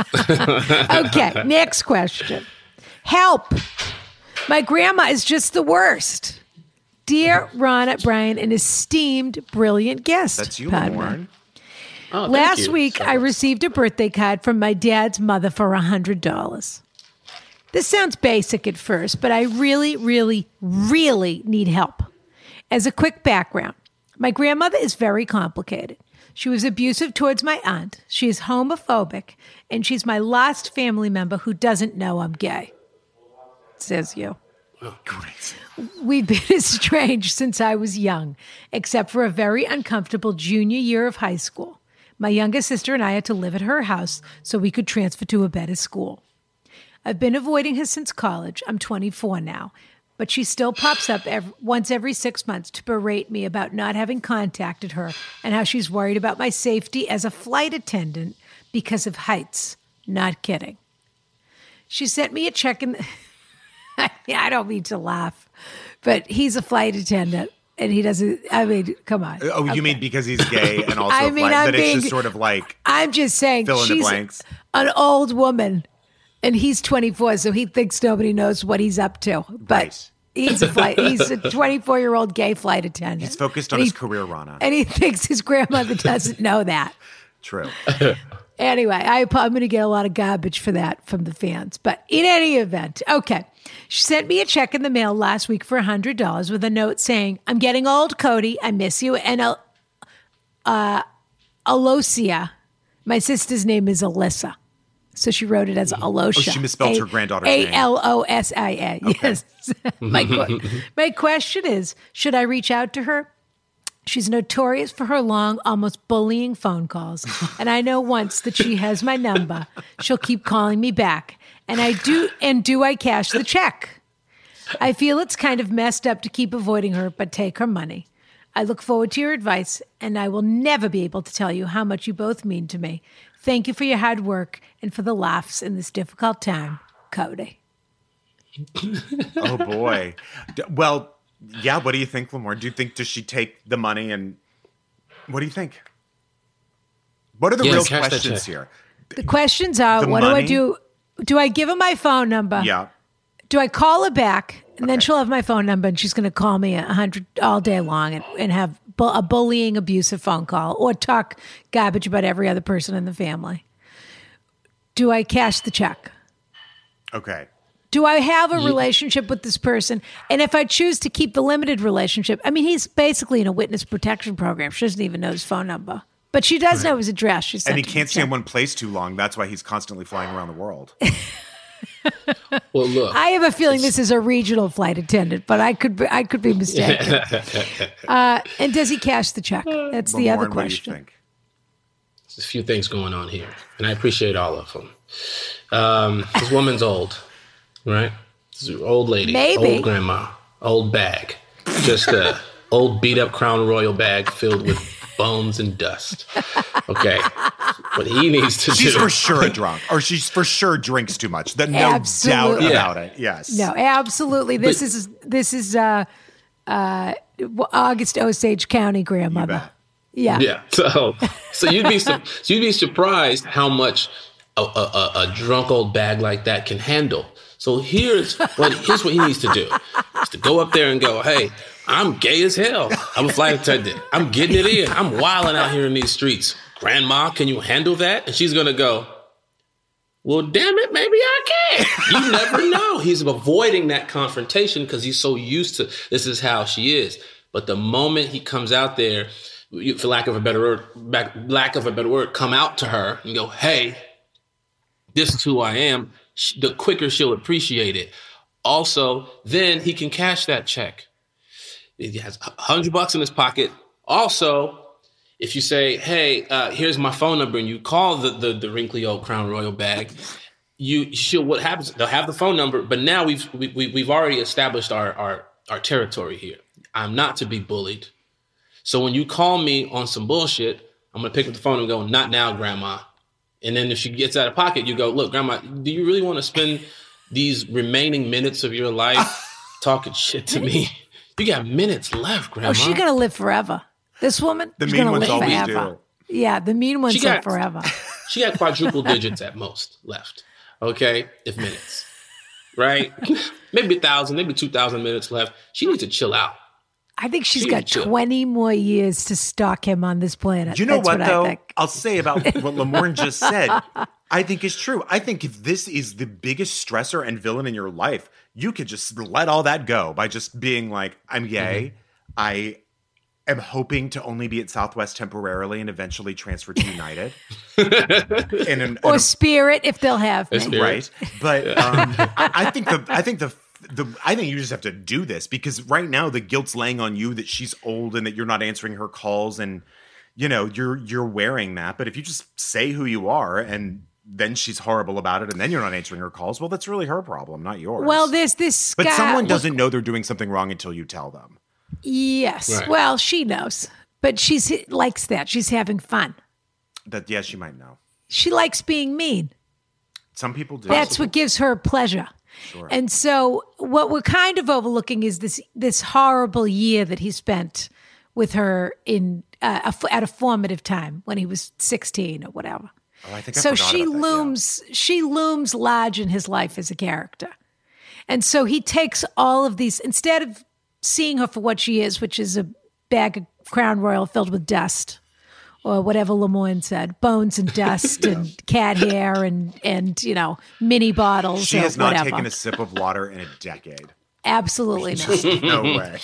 Okay. Next question. Help. My grandma is just the worst. Dear Ron, Brian, an esteemed, brilliant guest. That's you, Lauren. Oh, Last week, I received a birthday card from my dad's mother for $100. This sounds basic at first, but I really, really, really need help. As a quick background, my grandmother is very complicated. She was abusive towards my aunt. She is homophobic, and she's my last family member who doesn't know I'm gay. Says you. Oh, great. We've been estranged since I was young, except for a very uncomfortable junior year of high school. My younger sister and I had to live at her house so we could transfer to a better school. I've been avoiding her since college. I'm 24 now, but she still pops up once every 6 months to berate me about not having contacted her and how she's worried about my safety as a flight attendant because of heights. Not kidding. She sent me a check in... I don't mean to laugh, but he's a flight attendant and he doesn't, come on. Oh, okay. You mean because he's gay and also it's just sort of like... I'm just saying fill in the she's blanks. An old woman and he's 24, so he thinks nobody knows what he's up to. But right. he's a 24-year-old gay flight attendant. He's focused on his career, Rana. And he thinks his grandmother doesn't know that. True. Anyway, I'm going to get a lot of garbage for that from the fans. But in any event, okay. She sent me a check in the mail last week for $100 with a note saying, "I'm getting old, Cody. I miss you." And Alosia, my sister's name is Alyssa. So she wrote it as Alosha. Oh, she misspelled her granddaughter's name. Alosia. Okay. Yes. My question is, should I reach out to her? She's notorious for her long, almost bullying phone calls. And I know once that she has my number, she'll keep calling me back. And do I cash the check? I feel it's kind of messed up to keep avoiding her, but take her money. I look forward to your advice, and I will never be able to tell you how much you both mean to me. Thank you for your hard work and for the laughs in this difficult time, Cody. Oh, boy. Well, yeah, what do you think, Lamar? Does she take the money and what do you think? What are the real questions here? The questions are, what money? Do I do? Do I give her my phone number? Yeah. Do I call her back? And then she'll have my phone number and she's going to call me 100 all day long and have a bullying, abusive phone call or talk garbage about every other person in the family. Do I cash the check? Okay. Do I have a relationship with this person? And if I choose to keep the limited relationship, I mean, he's basically in a witness protection program. She doesn't even know his phone number. But she does know his address. And he can't stay in one place too long. That's why he's constantly flying around the world. Well, look. I have a feeling this is a regional flight attendant, but I could be mistaken. And does he cash the check? That's the other question. What do you think? There's a few things going on here, and I appreciate all of them. This woman's old, right? This is an old lady, maybe. Old grandma, old bag, just a old beat up Crown Royal bag filled with bones and dust. Okay. what he needs to do. She's for sure a drunk, or she's for sure drinks too much. No doubt about it. Yes. No, absolutely. This is August Osage County grandmother. Yeah. Yeah. So you'd be surprised how much a drunk old bag like that can handle. So here's what he needs to do: is to go up there and go, "Hey, I'm gay as hell. I'm a flight attendant. I'm getting it in. I'm wilding out here in these streets. Grandma, can you handle that?" And she's gonna go, "Well, damn it, maybe I can." You never know. He's avoiding that confrontation because he's so used to this is how she is. But the moment he comes out there, for lack of a better word, come out to her and go, "Hey, this is who I am." The quicker she'll appreciate it. Also, then he can cash that check. He has $100 in his pocket. Also, if you say, "Hey, here's my phone number," and you call the wrinkly old Crown Royal bag, what happens? They'll have the phone number, but now we've already established our territory here. I'm not to be bullied. So when you call me on some bullshit, I'm gonna pick up the phone and go, "Not now, Grandma." And then if she gets out of pocket, you go, "Look, Grandma, do you really want to spend these remaining minutes of your life talking shit to me? You got minutes left, Grandma." Oh, she's going to live forever. This woman is going to live forever. Yeah, the mean ones live forever. She got quadruple digits at most left, okay, if minutes, right? Maybe 1,000, maybe 2,000 minutes left. She needs to chill out. I think she's got 20 more years to stalk him on this planet. You know what though? I'll say about what Lamorne just said, I think is true. I think if this is the biggest stressor and villain in your life, you could just let all that go by just being like, "I'm gay. Mm-hmm. I am hoping to only be at Southwest temporarily and eventually transfer to United." Or Spirit, if they'll have me. Right. But I think you just have to do this because right now the guilt's laying on you that she's old and that you're not answering her calls and you're wearing that. But if you just say who you are and then she's horrible about it and then you're not answering her calls, well, that's really her problem, not yours. Well, there's this But someone doesn't know they're doing something wrong until you tell them. Yes. Right. Well, she knows. But she likes that. She's having fun. Yeah, she might know. She likes being mean. Some people do. That's what gives her pleasure. Sure. And so what we're kind of overlooking is this horrible year that he spent with her in at a formative time when he was 16 or whatever. Oh, I think I so forgot she about that, looms she looms large in his life as a character. And so he takes all of these, instead of seeing her for what she is, which is a bag of Crown Royal filled with dust, or whatever Lemoyne said, bones and dust and cat hair and mini bottles. She has not whatever. taken a sip of water in a decade. Absolutely not. No way.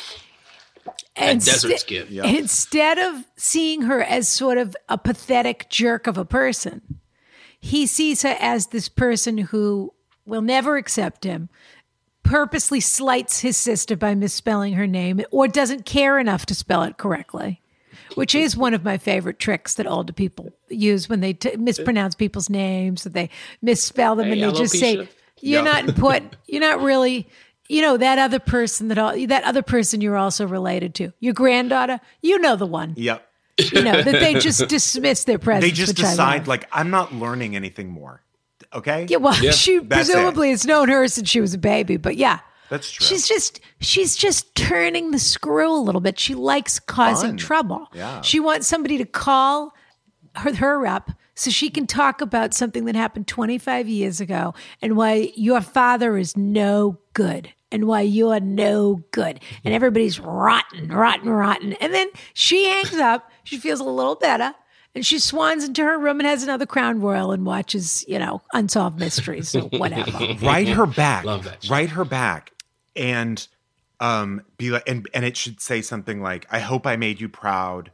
And desert skin. Yeah. Instead of seeing her as sort of a pathetic jerk of a person, he sees her as this person who will never accept him, purposely slights his sister by misspelling her name, or doesn't care enough to spell it correctly. Which is one of my favorite tricks that older people use when they mispronounce people's names, or they misspell them, and they just say, "You're not important. You're not really, that other person that other person you're also related to, your granddaughter. You know the one. Yep. That they just dismiss their presence. They just decide, like, I'm not learning anything more. Okay. Yeah. Well, she presumably has known her since she was a baby, but yeah. That's true. She's just turning the screw a little bit. She likes causing trouble. Yeah. She wants somebody to call her up so she can talk about something that happened 25 years ago and why your father is no good and why you're no good. And everybody's rotten. And then she hangs up. She feels a little better. And she swans into her room and has another Crown Royal and watches, Unsolved Mysteries or whatever. Write her back. Love that. Write her back. And be like, and it should say something like, "I hope I made you proud.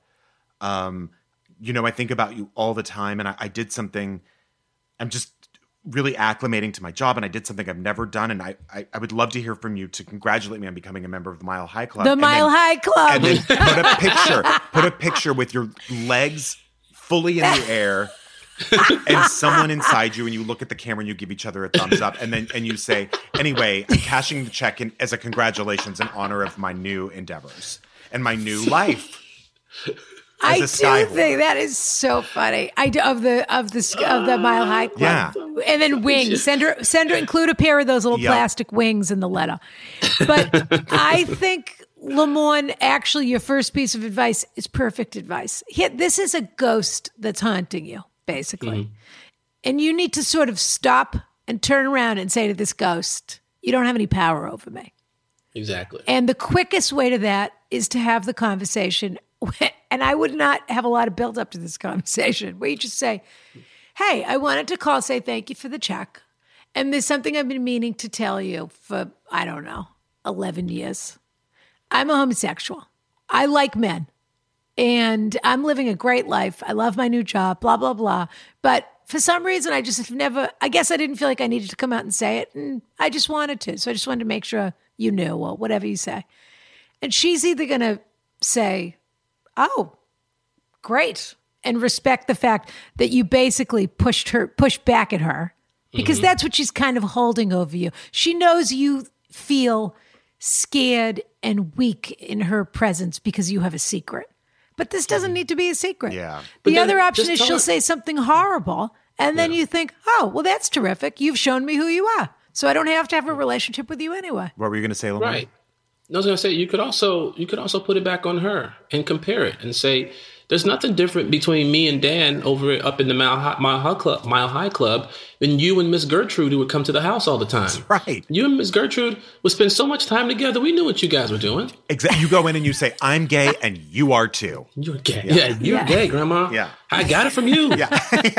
I think about you all the time, and I did something. I'm just really acclimating to my job, and I did something I've never done, and I would love to hear from you to congratulate me on becoming a member of the Mile High Club. The Mile High Club. And then put a picture with your legs fully in the air." And someone inside you, and you look at the camera and you give each other a thumbs up, and you say, "Anyway, I'm cashing the check as a congratulations in honor of my new endeavors and my new life." I a sky do think that is so funny. I do, of the Mile High Club. Yeah. And then wings. Send her include a pair of those little plastic wings in the letter. But I think, Lamorne, actually your first piece of advice is perfect advice. This is a ghost that's haunting you, basically. Mm-hmm. And you need to sort of stop and turn around and say to this ghost, you don't have any power over me. Exactly. And the quickest way to that is to have the conversation. And I would not have a lot of build up to this conversation where you just say, hey, I wanted to call, say thank you for the check. And there's something I've been meaning to tell you for, 11 years. I'm a homosexual. I like men. And I'm living a great life. I love my new job, blah, blah, blah. But for some reason, I guess I didn't feel like I needed to come out and say it. And I just wanted to. So I just wanted to make sure you knew, or whatever you say. And she's either going to say, oh, great, and respect the fact that you basically pushed back at her, because that's what she's kind of holding over you. She knows you feel scared and weak in her presence because you have a secret. But this doesn't need to be a secret. Yeah. The other option is she'll say something horrible, and then you think, oh, well, that's terrific. You've shown me who you are. So I don't have to have a relationship with you anyway. What were you going to say, Lamar? Right. I was going to say, you could also put it back on her and compare it and say, there's nothing different between me and Dan up in the Mile High Club than you and Miss Gertrude, who would come to the house all the time. That's right. You and Miss Gertrude would spend so much time together. We knew what you guys were doing. Exactly. You go in and you say, I'm gay and you are too. You're gay. Yeah, you're gay, Grandma. Yeah. I got it from you. Yeah.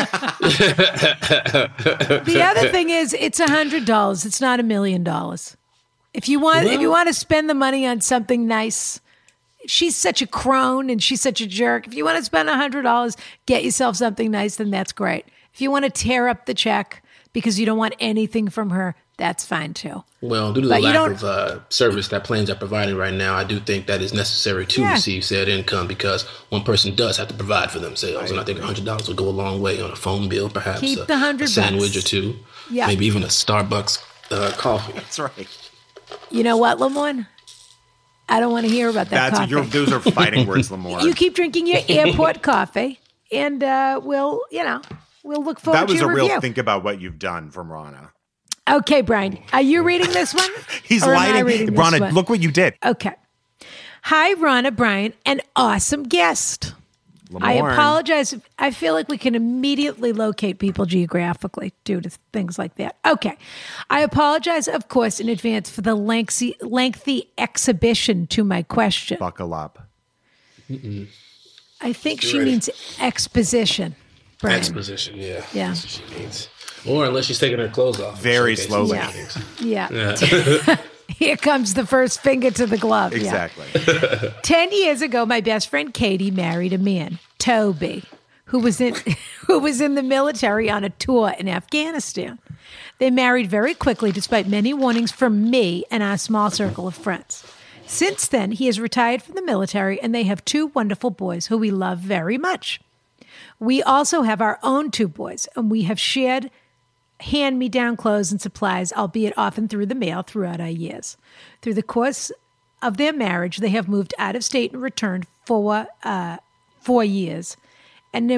The other thing is, it's $100. It's not $1 million. If you want to spend the money on something nice, she's such a crone and she's such a jerk. If you want to spend $100, get yourself something nice, then that's great. If you want to tear up the check because you don't want anything from her, that's fine too. Well, due to the lack of service that planes are providing right now, I do think that is necessary to receive said income, because one person does have to provide for themselves. And I think $100 would go a long way on a phone bill, perhaps. Keep the $100 a sandwich or two, maybe even a Starbucks coffee. That's right. You know what, Lamorne? I don't want to hear about that coffee. Those are fighting words, Lamorne. You keep drinking your airport coffee, and we'll look forward to your review. That was a real think about what you've done from Rana. Okay, Brian, are you reading this one? He's lighting. Rana, look what you did. Okay. Hi, Rana, Brian, an awesome guest. Lamorne. I apologize. I feel like we can immediately locate people geographically due to things like that. Okay. I apologize, of course, in advance for the lengthy exhibition to my question. Buckle up. Mm-mm. I think she means exposition. Brian. Exposition, yeah. Yeah. That's what she means. Or unless she's taking her clothes off. Very slowly. Yeah. Here comes the first finger to the glove. Exactly. Yeah. 10 years ago, my best friend Katie married a man, Toby, who was in the military on a tour in Afghanistan. They married very quickly, despite many warnings from me and our small circle of friends. Since then, he has retired from the military, and they have 2 wonderful boys who we love very much. We also have our own 2 boys, and we have shared hand-me-down clothes and supplies, albeit often through the mail, throughout our years. Through the course of their marriage, they have moved out of state and returned for 4 years. And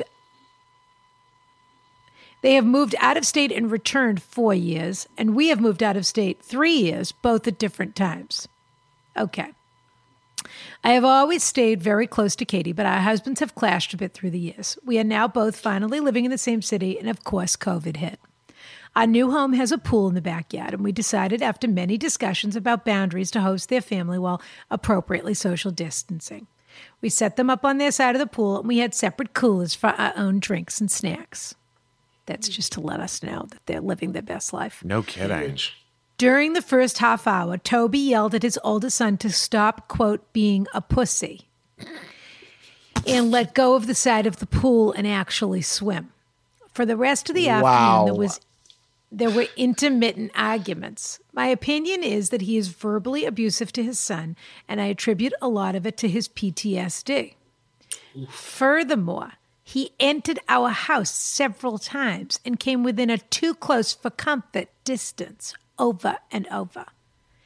they have moved out of state and returned 4 years, and we have moved out of state 3 years, both at different times. Okay. I have always stayed very close to Katie, but our husbands have clashed a bit through the years. We are now both finally living in the same city, and of course, COVID hit. Our new home has a pool in the backyard, and we decided after many discussions about boundaries to host their family while appropriately social distancing. We set them up on their side of the pool, and we had separate coolers for our own drinks and snacks. That's just to let us know that they're living their best life. No kidding. During the first half hour, Toby yelled at his oldest son to stop, quote, being a pussy and let go of the side of the pool and actually swim. For the rest of the afternoon, there were intermittent arguments. My opinion is that he is verbally abusive to his son, and I attribute a lot of it to his PTSD. Furthermore, he entered our house several times and came within a too close for comfort distance over and over.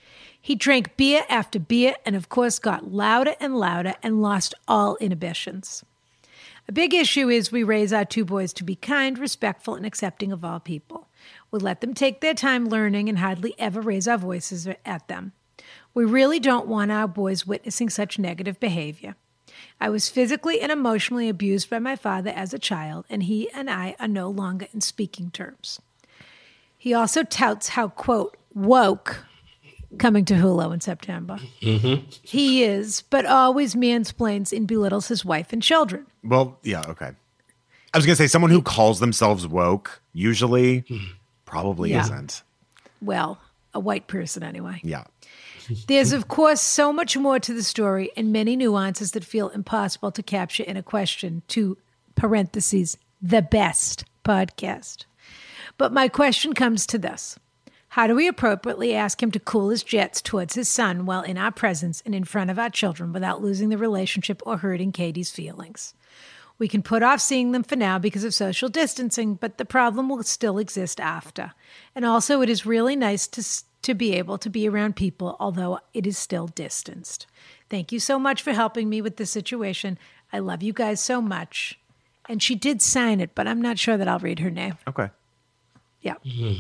He drank beer after beer and, of course, got louder and louder and lost all inhibitions. A big issue is we raise our 2 boys to be kind, respectful, and accepting of all people. We let them take their time learning and hardly ever raise our voices at them. We really don't want our boys witnessing such negative behavior. I was physically and emotionally abused by my father as a child, and he and I are no longer in speaking terms. He also touts how, quote, woke, coming to Hulu in September, he is, but always mansplains and belittles his wife and children. Well, yeah, okay. I was going to say someone who calls themselves woke usually probably isn't. Well, a white person anyway. Yeah. There's, of course, so much more to the story and many nuances that feel impossible to capture in a question to, parentheses, the best podcast. But my question comes to this. How do we appropriately ask him to cool his jets towards his son while in our presence and in front of our children without losing the relationship or hurting Katie's feelings? We can put off seeing them for now because of social distancing, but the problem will still exist after. And also, it is really nice to be able to be around people, although it is still distanced. Thank you so much for helping me with this situation. I love you guys so much. And she did sign it, but I'm not sure that I'll read her name. Okay. Yeah.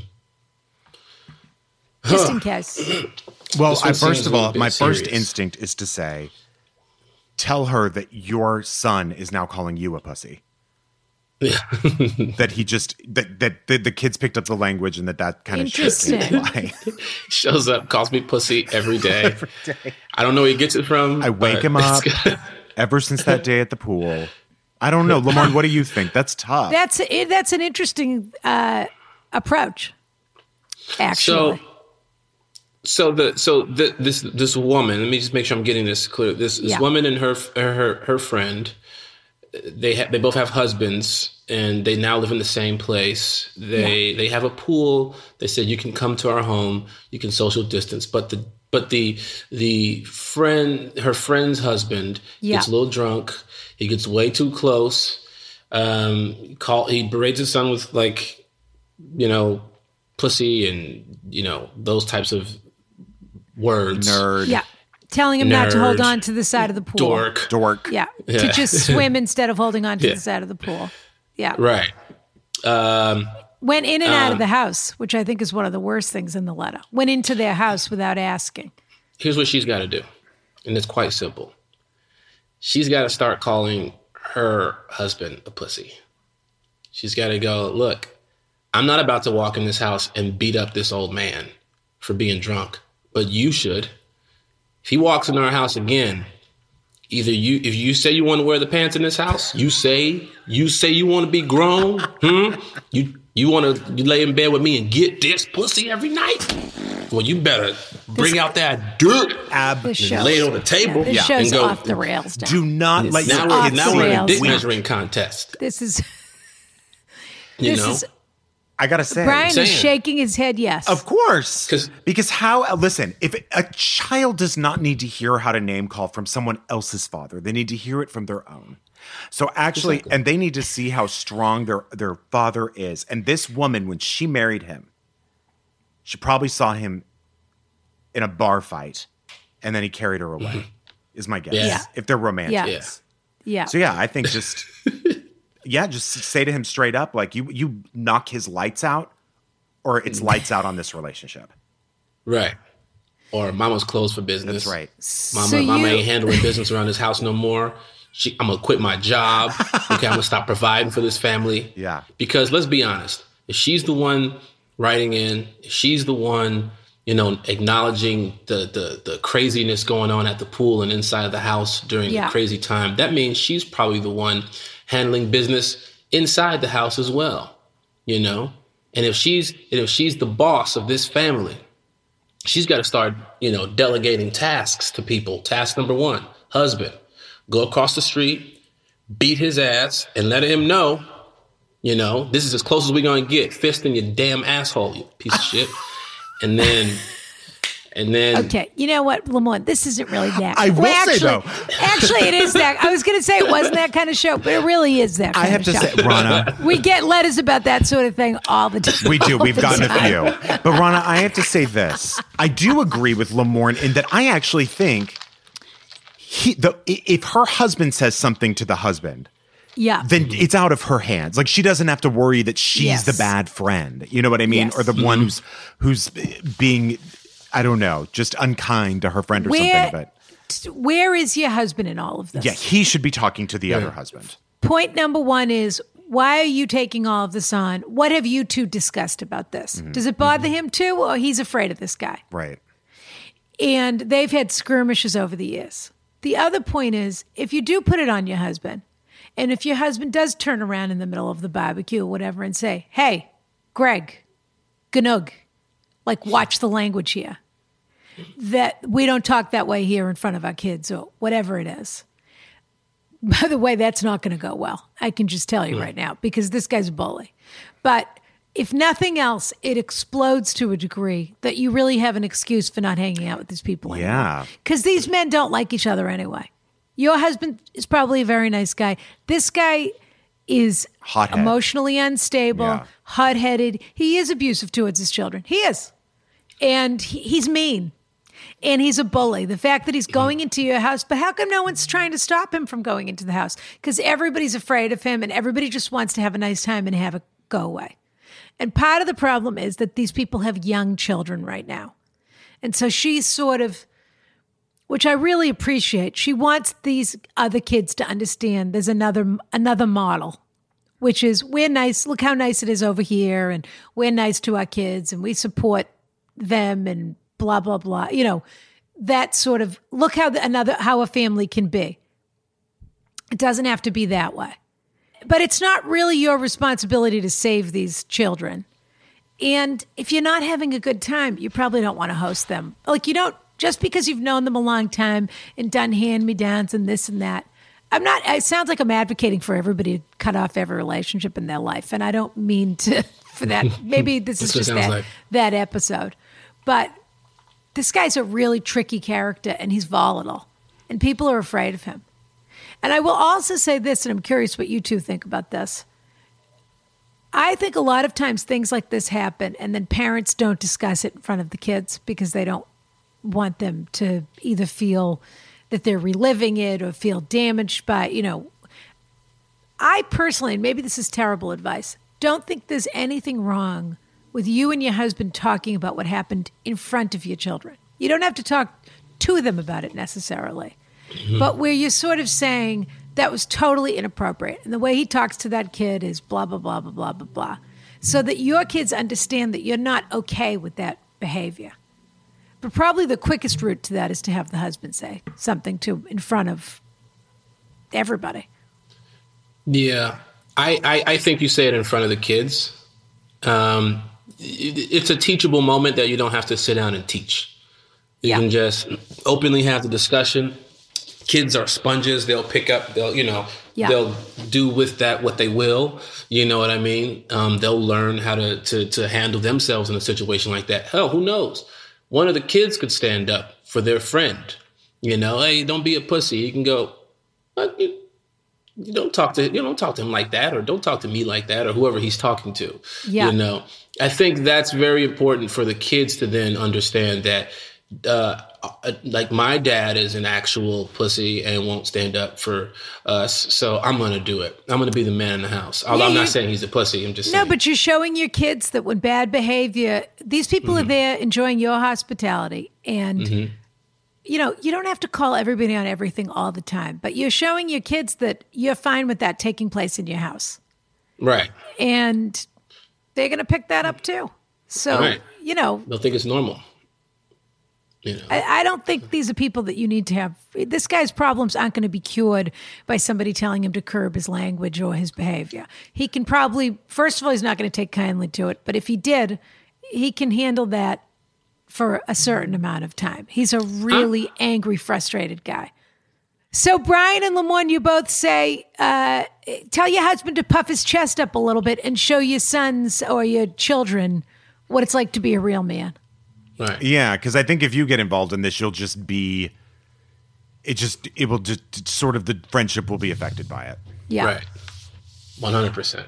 Just in case. Well, first of all, my first instinct is to say, tell her that your son is now calling you a pussy. That he just that the kids picked up the language and that kind of shit came by. Shows up, calls me pussy every day. Every day. I don't know where he gets it from. I wake him up ever since that day at the pool. I don't know, Lamorne. What do you think? That's tough. That's an interesting approach. Actually. So this woman. Let me just make sure I'm getting this clear. This woman and her friend. They both have husbands, and they now live in the same place. They have a pool. They said you can come to our home. You can social distance, but the friend, her friend's husband, gets a little drunk. He gets way too close. He berates his son with pussy and those types of words. Nerd. Yeah. Telling him not to hold on to the side of the pool. Dork. Yeah. To just swim instead of holding on to the side of the pool. Yeah. Right. Went in and out of the house, which I think is one of the worst things in the letter. Went into their house without asking. Here's what she's got to do. And it's quite simple. She's got to start calling her husband a pussy. She's got to go, look, I'm not about to walk in this house and beat up this old man for being drunk, but you should. If he walks in our house again, if you say you want to wear the pants in this house, you say you want to be grown, you want to lay in bed with me and get this pussy every night. Well, you better bring out that dirt and lay it on the table. This show's off the rails. Do not let your kids now we're in a dick measuring contest. This is. I gotta say, Brian is shaking his head. Yes, of course. Because listen, if a child does not need to hear how to name call from someone else's father, they need to hear it from their own. So actually, and they need to see how strong their father is. And this woman, when she married him, she probably saw him in a bar fight, and then he carried her away. Is my guess? Yeah. If they're romantic. Yeah. So I think just. Yeah, just say to him straight up, like you knock his lights out, or it's lights out on this relationship. Right. Or mama's closed for business. That's right. Mama ain't handling business around this house no more. I'm going to quit my job. Okay, I'm going to stop providing for this family. Yeah. Because let's be honest, if she's the one writing in, if she's the one, acknowledging the craziness going on at the pool and inside the house during the crazy time, that means she's probably the one handling business inside the house as well, And if she's the boss of this family, she's got to start, delegating tasks to people. Task number 1, husband, go across the street, beat his ass, and let him know, this is as close as we're going to get. Fist in your damn asshole, you piece of shit. And then And then, okay, you know what, Lamont, this isn't really that. I will say, though. Actually, it is that. I was going to say it wasn't that kind of show, but it really is that kind of show. I have to say, Rana. We get letters about that sort of thing all the time. We do. We've gotten a few. But Rana, I have to say this. I do agree with Lamorne in that I actually think if her husband says something to the husband, then it's out of her hands. Like, she doesn't have to worry that she's the bad friend. You know what I mean? Yes. Or the one who's being, I don't know, just unkind to her friend or something. But where is your husband in all of this? Yeah, he should be talking to the other husband. Point number one is, why are you taking all of this on? What have you two discussed about this? Mm-hmm. Does it bother him too, or he's afraid of this guy? Right. And they've had skirmishes over the years. The other point is, if you do put it on your husband, and if your husband does turn around in the middle of the barbecue or whatever and say, hey, Greg, Ganug, like, watch the language here, that we don't talk that way here in front of our kids or whatever it is. By the way, that's not going to go well. I can just tell you right now, because this guy's a bully. But if nothing else, it explodes to a degree that you really have an excuse for not hanging out with these people anymore. Yeah. Because these men don't like each other anyway. Your husband is probably a very nice guy. This guy is Hothead. Emotionally unstable, hot-headed. He is abusive towards his children. He is. And he's mean. And he's a bully. The fact that he's going into your house, but how come no one's trying to stop him from going into the house? Because everybody's afraid of him and everybody just wants to have a nice time and have it go away. And part of the problem is that these people have young children right now. And so she's sort of, which I really appreciate, she wants these other kids to understand there's another model, which is, we're nice, look how nice it is over here, and we're nice to our kids, and we support them, and blah, blah, blah. You know, that sort of, look how how a family can be. It doesn't have to be that way. But it's not really your responsibility to save these children. And if you're not having a good time, you probably don't want to host them. Like, you don't, just because you've known them a long time and done hand-me-downs and this and that. It sounds like I'm advocating for everybody to cut off every relationship in their life. And I don't mean to, for that. Maybe this is just that episode. But this guy's a really tricky character, and he's volatile. And people are afraid of him. And I will also say this, and I'm curious what you two think about this. I think a lot of times things like this happen, and then parents don't discuss it in front of the kids because they don't want them to either feel that they're reliving it or feel damaged by, I personally, and maybe this is terrible advice, don't think there's anything wrong with you and your husband talking about what happened in front of your children. You don't have to talk to them about it necessarily. Mm-hmm. But where you're sort of saying that was totally inappropriate. And the way he talks to that kid is blah, blah, blah, blah, blah, blah, blah. So that your kids understand that you're not okay with that behavior. But probably the quickest route to that is to have the husband say something in front of everybody. Yeah. I think you say it in front of the kids. It's a teachable moment that you don't have to sit down and teach. You can just openly have the discussion. Kids are sponges. They'll pick up, they'll do with that what they will. You know what I mean? They'll learn how to handle themselves in a situation like that. Hell, who knows? One of the kids could stand up for their friend. Hey, don't be a pussy. You can go, you don't talk to him like that, or don't talk to me like that, or whoever he's talking to. Yeah. I think that's very important for the kids to then understand that, like, my dad is an actual pussy and won't stand up for us, so I'm going to do it. I'm going to be the man in the house. I'm not saying he's a pussy. I'm just saying. No, but you're showing your kids that when bad behavior, these people are there enjoying your hospitality, and you don't have to call everybody on everything all the time, but you're showing your kids that you're fine with that taking place in your house. Right. And they're going to pick that up too. So, they'll think it's normal. I don't think these are people that you need to have. This guy's problems aren't going to be cured by somebody telling him to curb his language or his behavior. He can probably, first of all, he's not going to take kindly to it. But if he did, he can handle that for a certain amount of time. He's a really angry, frustrated guy. So Brian and Lamorne, you both say, tell your husband to puff his chest up a little bit and show your sons or your children what it's like to be a real man. Right. Yeah, because I think if you get involved in this, you'll just be. It will just sort of the friendship will be affected by it. Yeah. Right. 100%.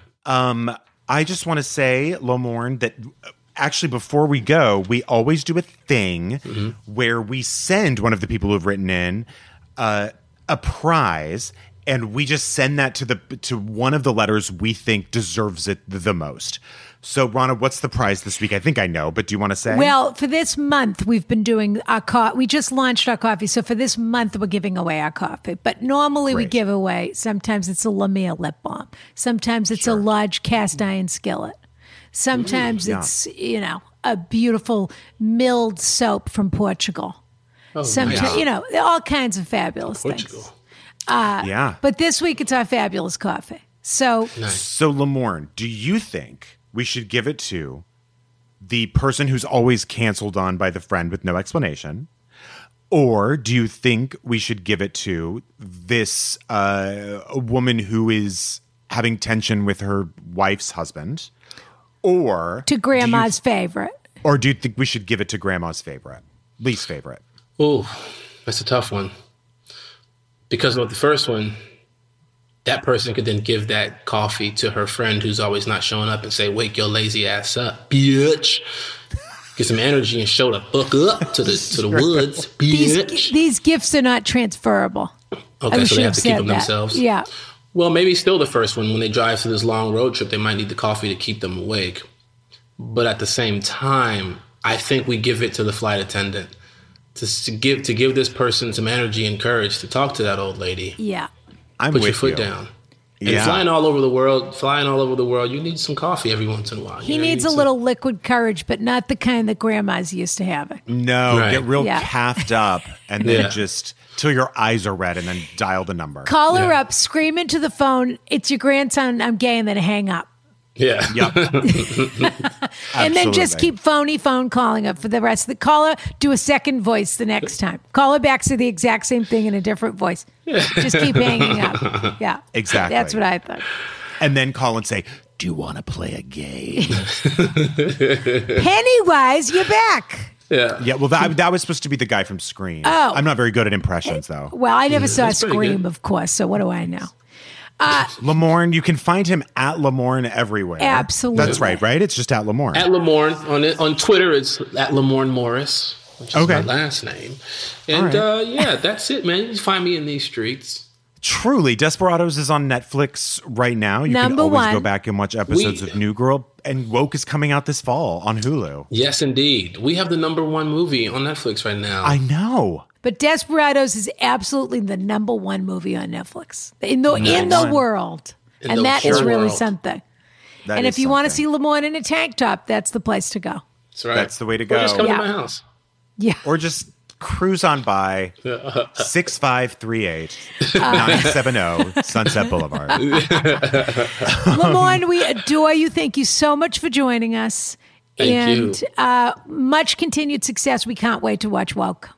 I just want to say, Lamorne, that actually before we go, we always do a thing where we send one of the people who've written in a prize, and we just send that to one of the letters we think deserves it the most. So, Rana, what's the prize this week? I think I know, but do you want to say? Well, for this month, we've been doing our we just launched our coffee. So for this month, we're giving away our coffee. But normally we give away, sometimes it's a Lamia lip balm. Sometimes it's a large cast iron skillet. Sometimes it's, a beautiful milled soap from Portugal. Sometimes, nice. All kinds of fabulous Portugal. things. Yeah. But this week, it's our fabulous coffee. So, So, Lamorne, do you think we should give it to the person who's always canceled on by the friend with no explanation? Or do you think we should give it to this a woman who is having tension with her wife's husband? Or to Grandma's favorite. Or do you think we should give it to Grandma's favorite? Least favorite? Oh, that's a tough one. Because with the first one, that person could then give that coffee to her friend who's always not showing up and say, wake your lazy ass up, bitch. Get some energy and show the fuck up to the woods, bitch. These gifts are not transferable. Okay, so they have to keep them that. themselves? Yeah. Well, maybe still the first one. When they drive to this long road trip, they might need the coffee to keep them awake. But at the same time, I think we give it to the flight attendant to give this person some energy and courage to talk to that old lady. Yeah. Put your foot down. And flying all over the world, you need some coffee every once in a while. He needs a little liquid courage, but not the kind that grandma's used to having. No, get real caffed up and then just till your eyes are red and then dial the number. Call her up, scream into the phone, it's your grandson, I'm gay, and then hang up. Yeah. Yep. And then just keep phone calling her for the rest of the caller. Do a second voice the next time. Call her back, say the exact same thing in a different voice. Just keep hanging up. Yeah. Exactly. That's what I thought. And then call and say, do you want to play a game? Pennywise, you're back. Yeah. Yeah, well, that was supposed to be the guy from Scream. Oh. I'm not very good at impressions, though. Well, I never saw that's pretty Scream, good. of course, so what do I know? Lamorne, you can find him at Lamorne everywhere. Absolutely. That's right? It's just at Lamorne. At Lamorne. On Twitter, it's at Lamorne Morris, which is my last name. And that's it, man. You can find me in these streets. Truly, Desperados is on Netflix right now. You Number can always one. go back and watch episodes of New Girl. And Woke is coming out this fall on Hulu. Yes, indeed. We have the #1 movie on Netflix right now. I know. But Desperados is absolutely the #1 movie on Netflix in the world. And that is really something. And if you want to see Lamorne in a tank top, that's the place to go. That's right. That's the way to go. Or just come to my house. Yeah. Or just cruise on by 6538 970 Sunset Boulevard. Lamorne, we adore you. Thank you so much for joining us. Thank you. Much continued success. We can't wait to watch Woke.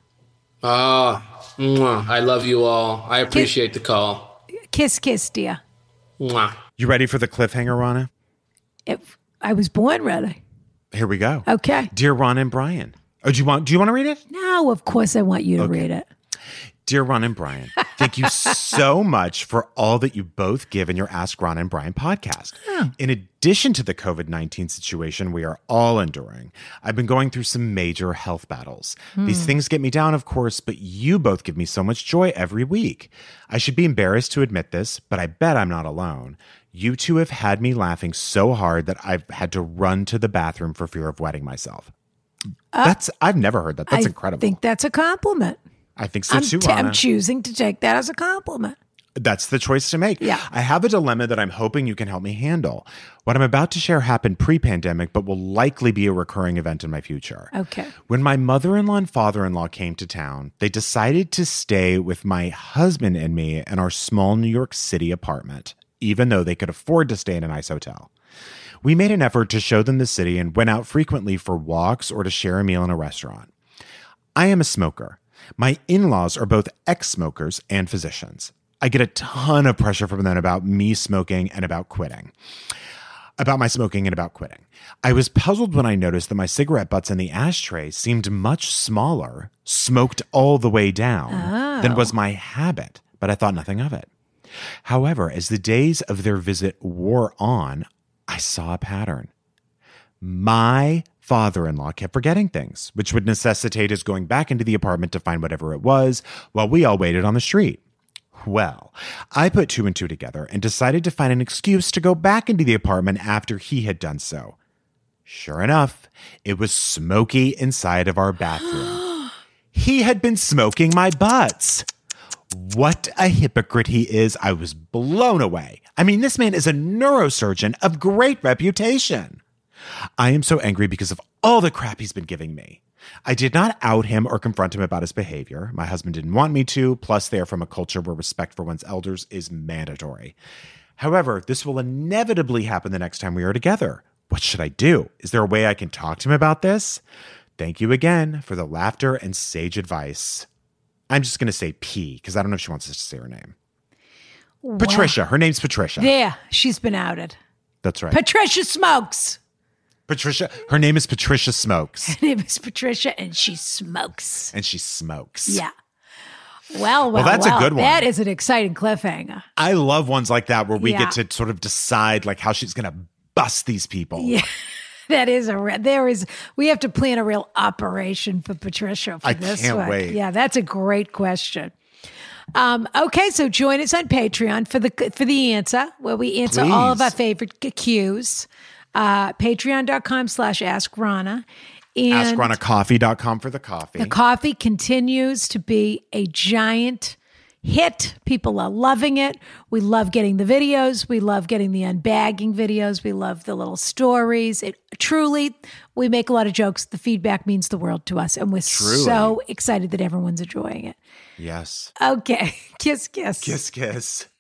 I love you all. I appreciate the call. Kiss, kiss, dear. Mwah. You ready for the cliffhanger, Rana? I was born ready. Here we go. Okay. Dear Rana and Brian. Oh, do you want to read it? No, of course I want you to read it. Dear Ron and Brian, thank you so much for all that you both give in your Ask Ron and Brian podcast. Oh. In addition to the COVID-19 situation we are all enduring, I've been going through some major health battles. These things get me down, of course, but you both give me so much joy every week. I should be embarrassed to admit this, but I bet I'm not alone. You two have had me laughing so hard that I've had to run to the bathroom for fear of wetting myself. I've never heard that. That's incredible. I think that's a compliment. I think so too, Rana. I'm choosing to take that as a compliment. That's the choice to make. Yeah. I have a dilemma that I'm hoping you can help me handle. What I'm about to share happened pre-pandemic, but will likely be a recurring event in my future. Okay. When my mother-in-law and father-in-law came to town, they decided to stay with my husband and me in our small New York City apartment, even though they could afford to stay in a nice hotel. We made an effort to show them the city and went out frequently for walks or to share a meal in a restaurant. I am a smoker. My in-laws are both ex-smokers and physicians. I get a ton of pressure from them about me smoking and about quitting. about my smoking and about quitting. I was puzzled when I noticed that my cigarette butts in the ashtray seemed much smaller, smoked all the way down, than was my habit, but I thought nothing of it. However, as the days of their visit wore on, I saw a pattern. My father-in-law kept forgetting things, which would necessitate his going back into the apartment to find whatever it was while we all waited on the street. Well, I put two and two together and decided to find an excuse to go back into the apartment after he had done so. Sure enough, it was Smokey inside of our bathroom. He had been smoking my butts. What a hypocrite he is. I was blown away. I mean, this man is a neurosurgeon of great reputation. I am so angry because of all the crap he's been giving me. I did not out him or confront him about his behavior. My husband didn't want me to, plus they are from a culture where respect for one's elders is mandatory. However, this will inevitably happen the next time we are together. What should I do? Is there a way I can talk to him about this? Thank you again for the laughter and sage advice. I'm just going to say P, because I don't know if she wants us to say her name. Wow. Patricia. Her name's Patricia. Yeah, she's been outed. That's right. Patricia Smokes. Patricia. Her name is Patricia Smokes. Her name is Patricia, and she smokes. And she smokes. Yeah. Well, that's a good one. That is an exciting cliffhanger. I love ones like that where we get to sort of decide like how she's going to bust these people. Yeah. We have to plan a real operation for Patricia for this one. I can't wait. Yeah, that's a great question. Okay, so join us on Patreon for the answer, where we answer all of our favorite cues. Patreon.com/AskRana. And AskRanaCoffee.com for the coffee. The coffee continues to be a giant hit. People are loving it. We love getting the videos. We love getting the unbagging videos. We love the little stories. We make a lot of jokes. The feedback means the world to us. And we're so excited that everyone's enjoying it. Yes. Okay. Kiss, kiss. Kiss, kiss.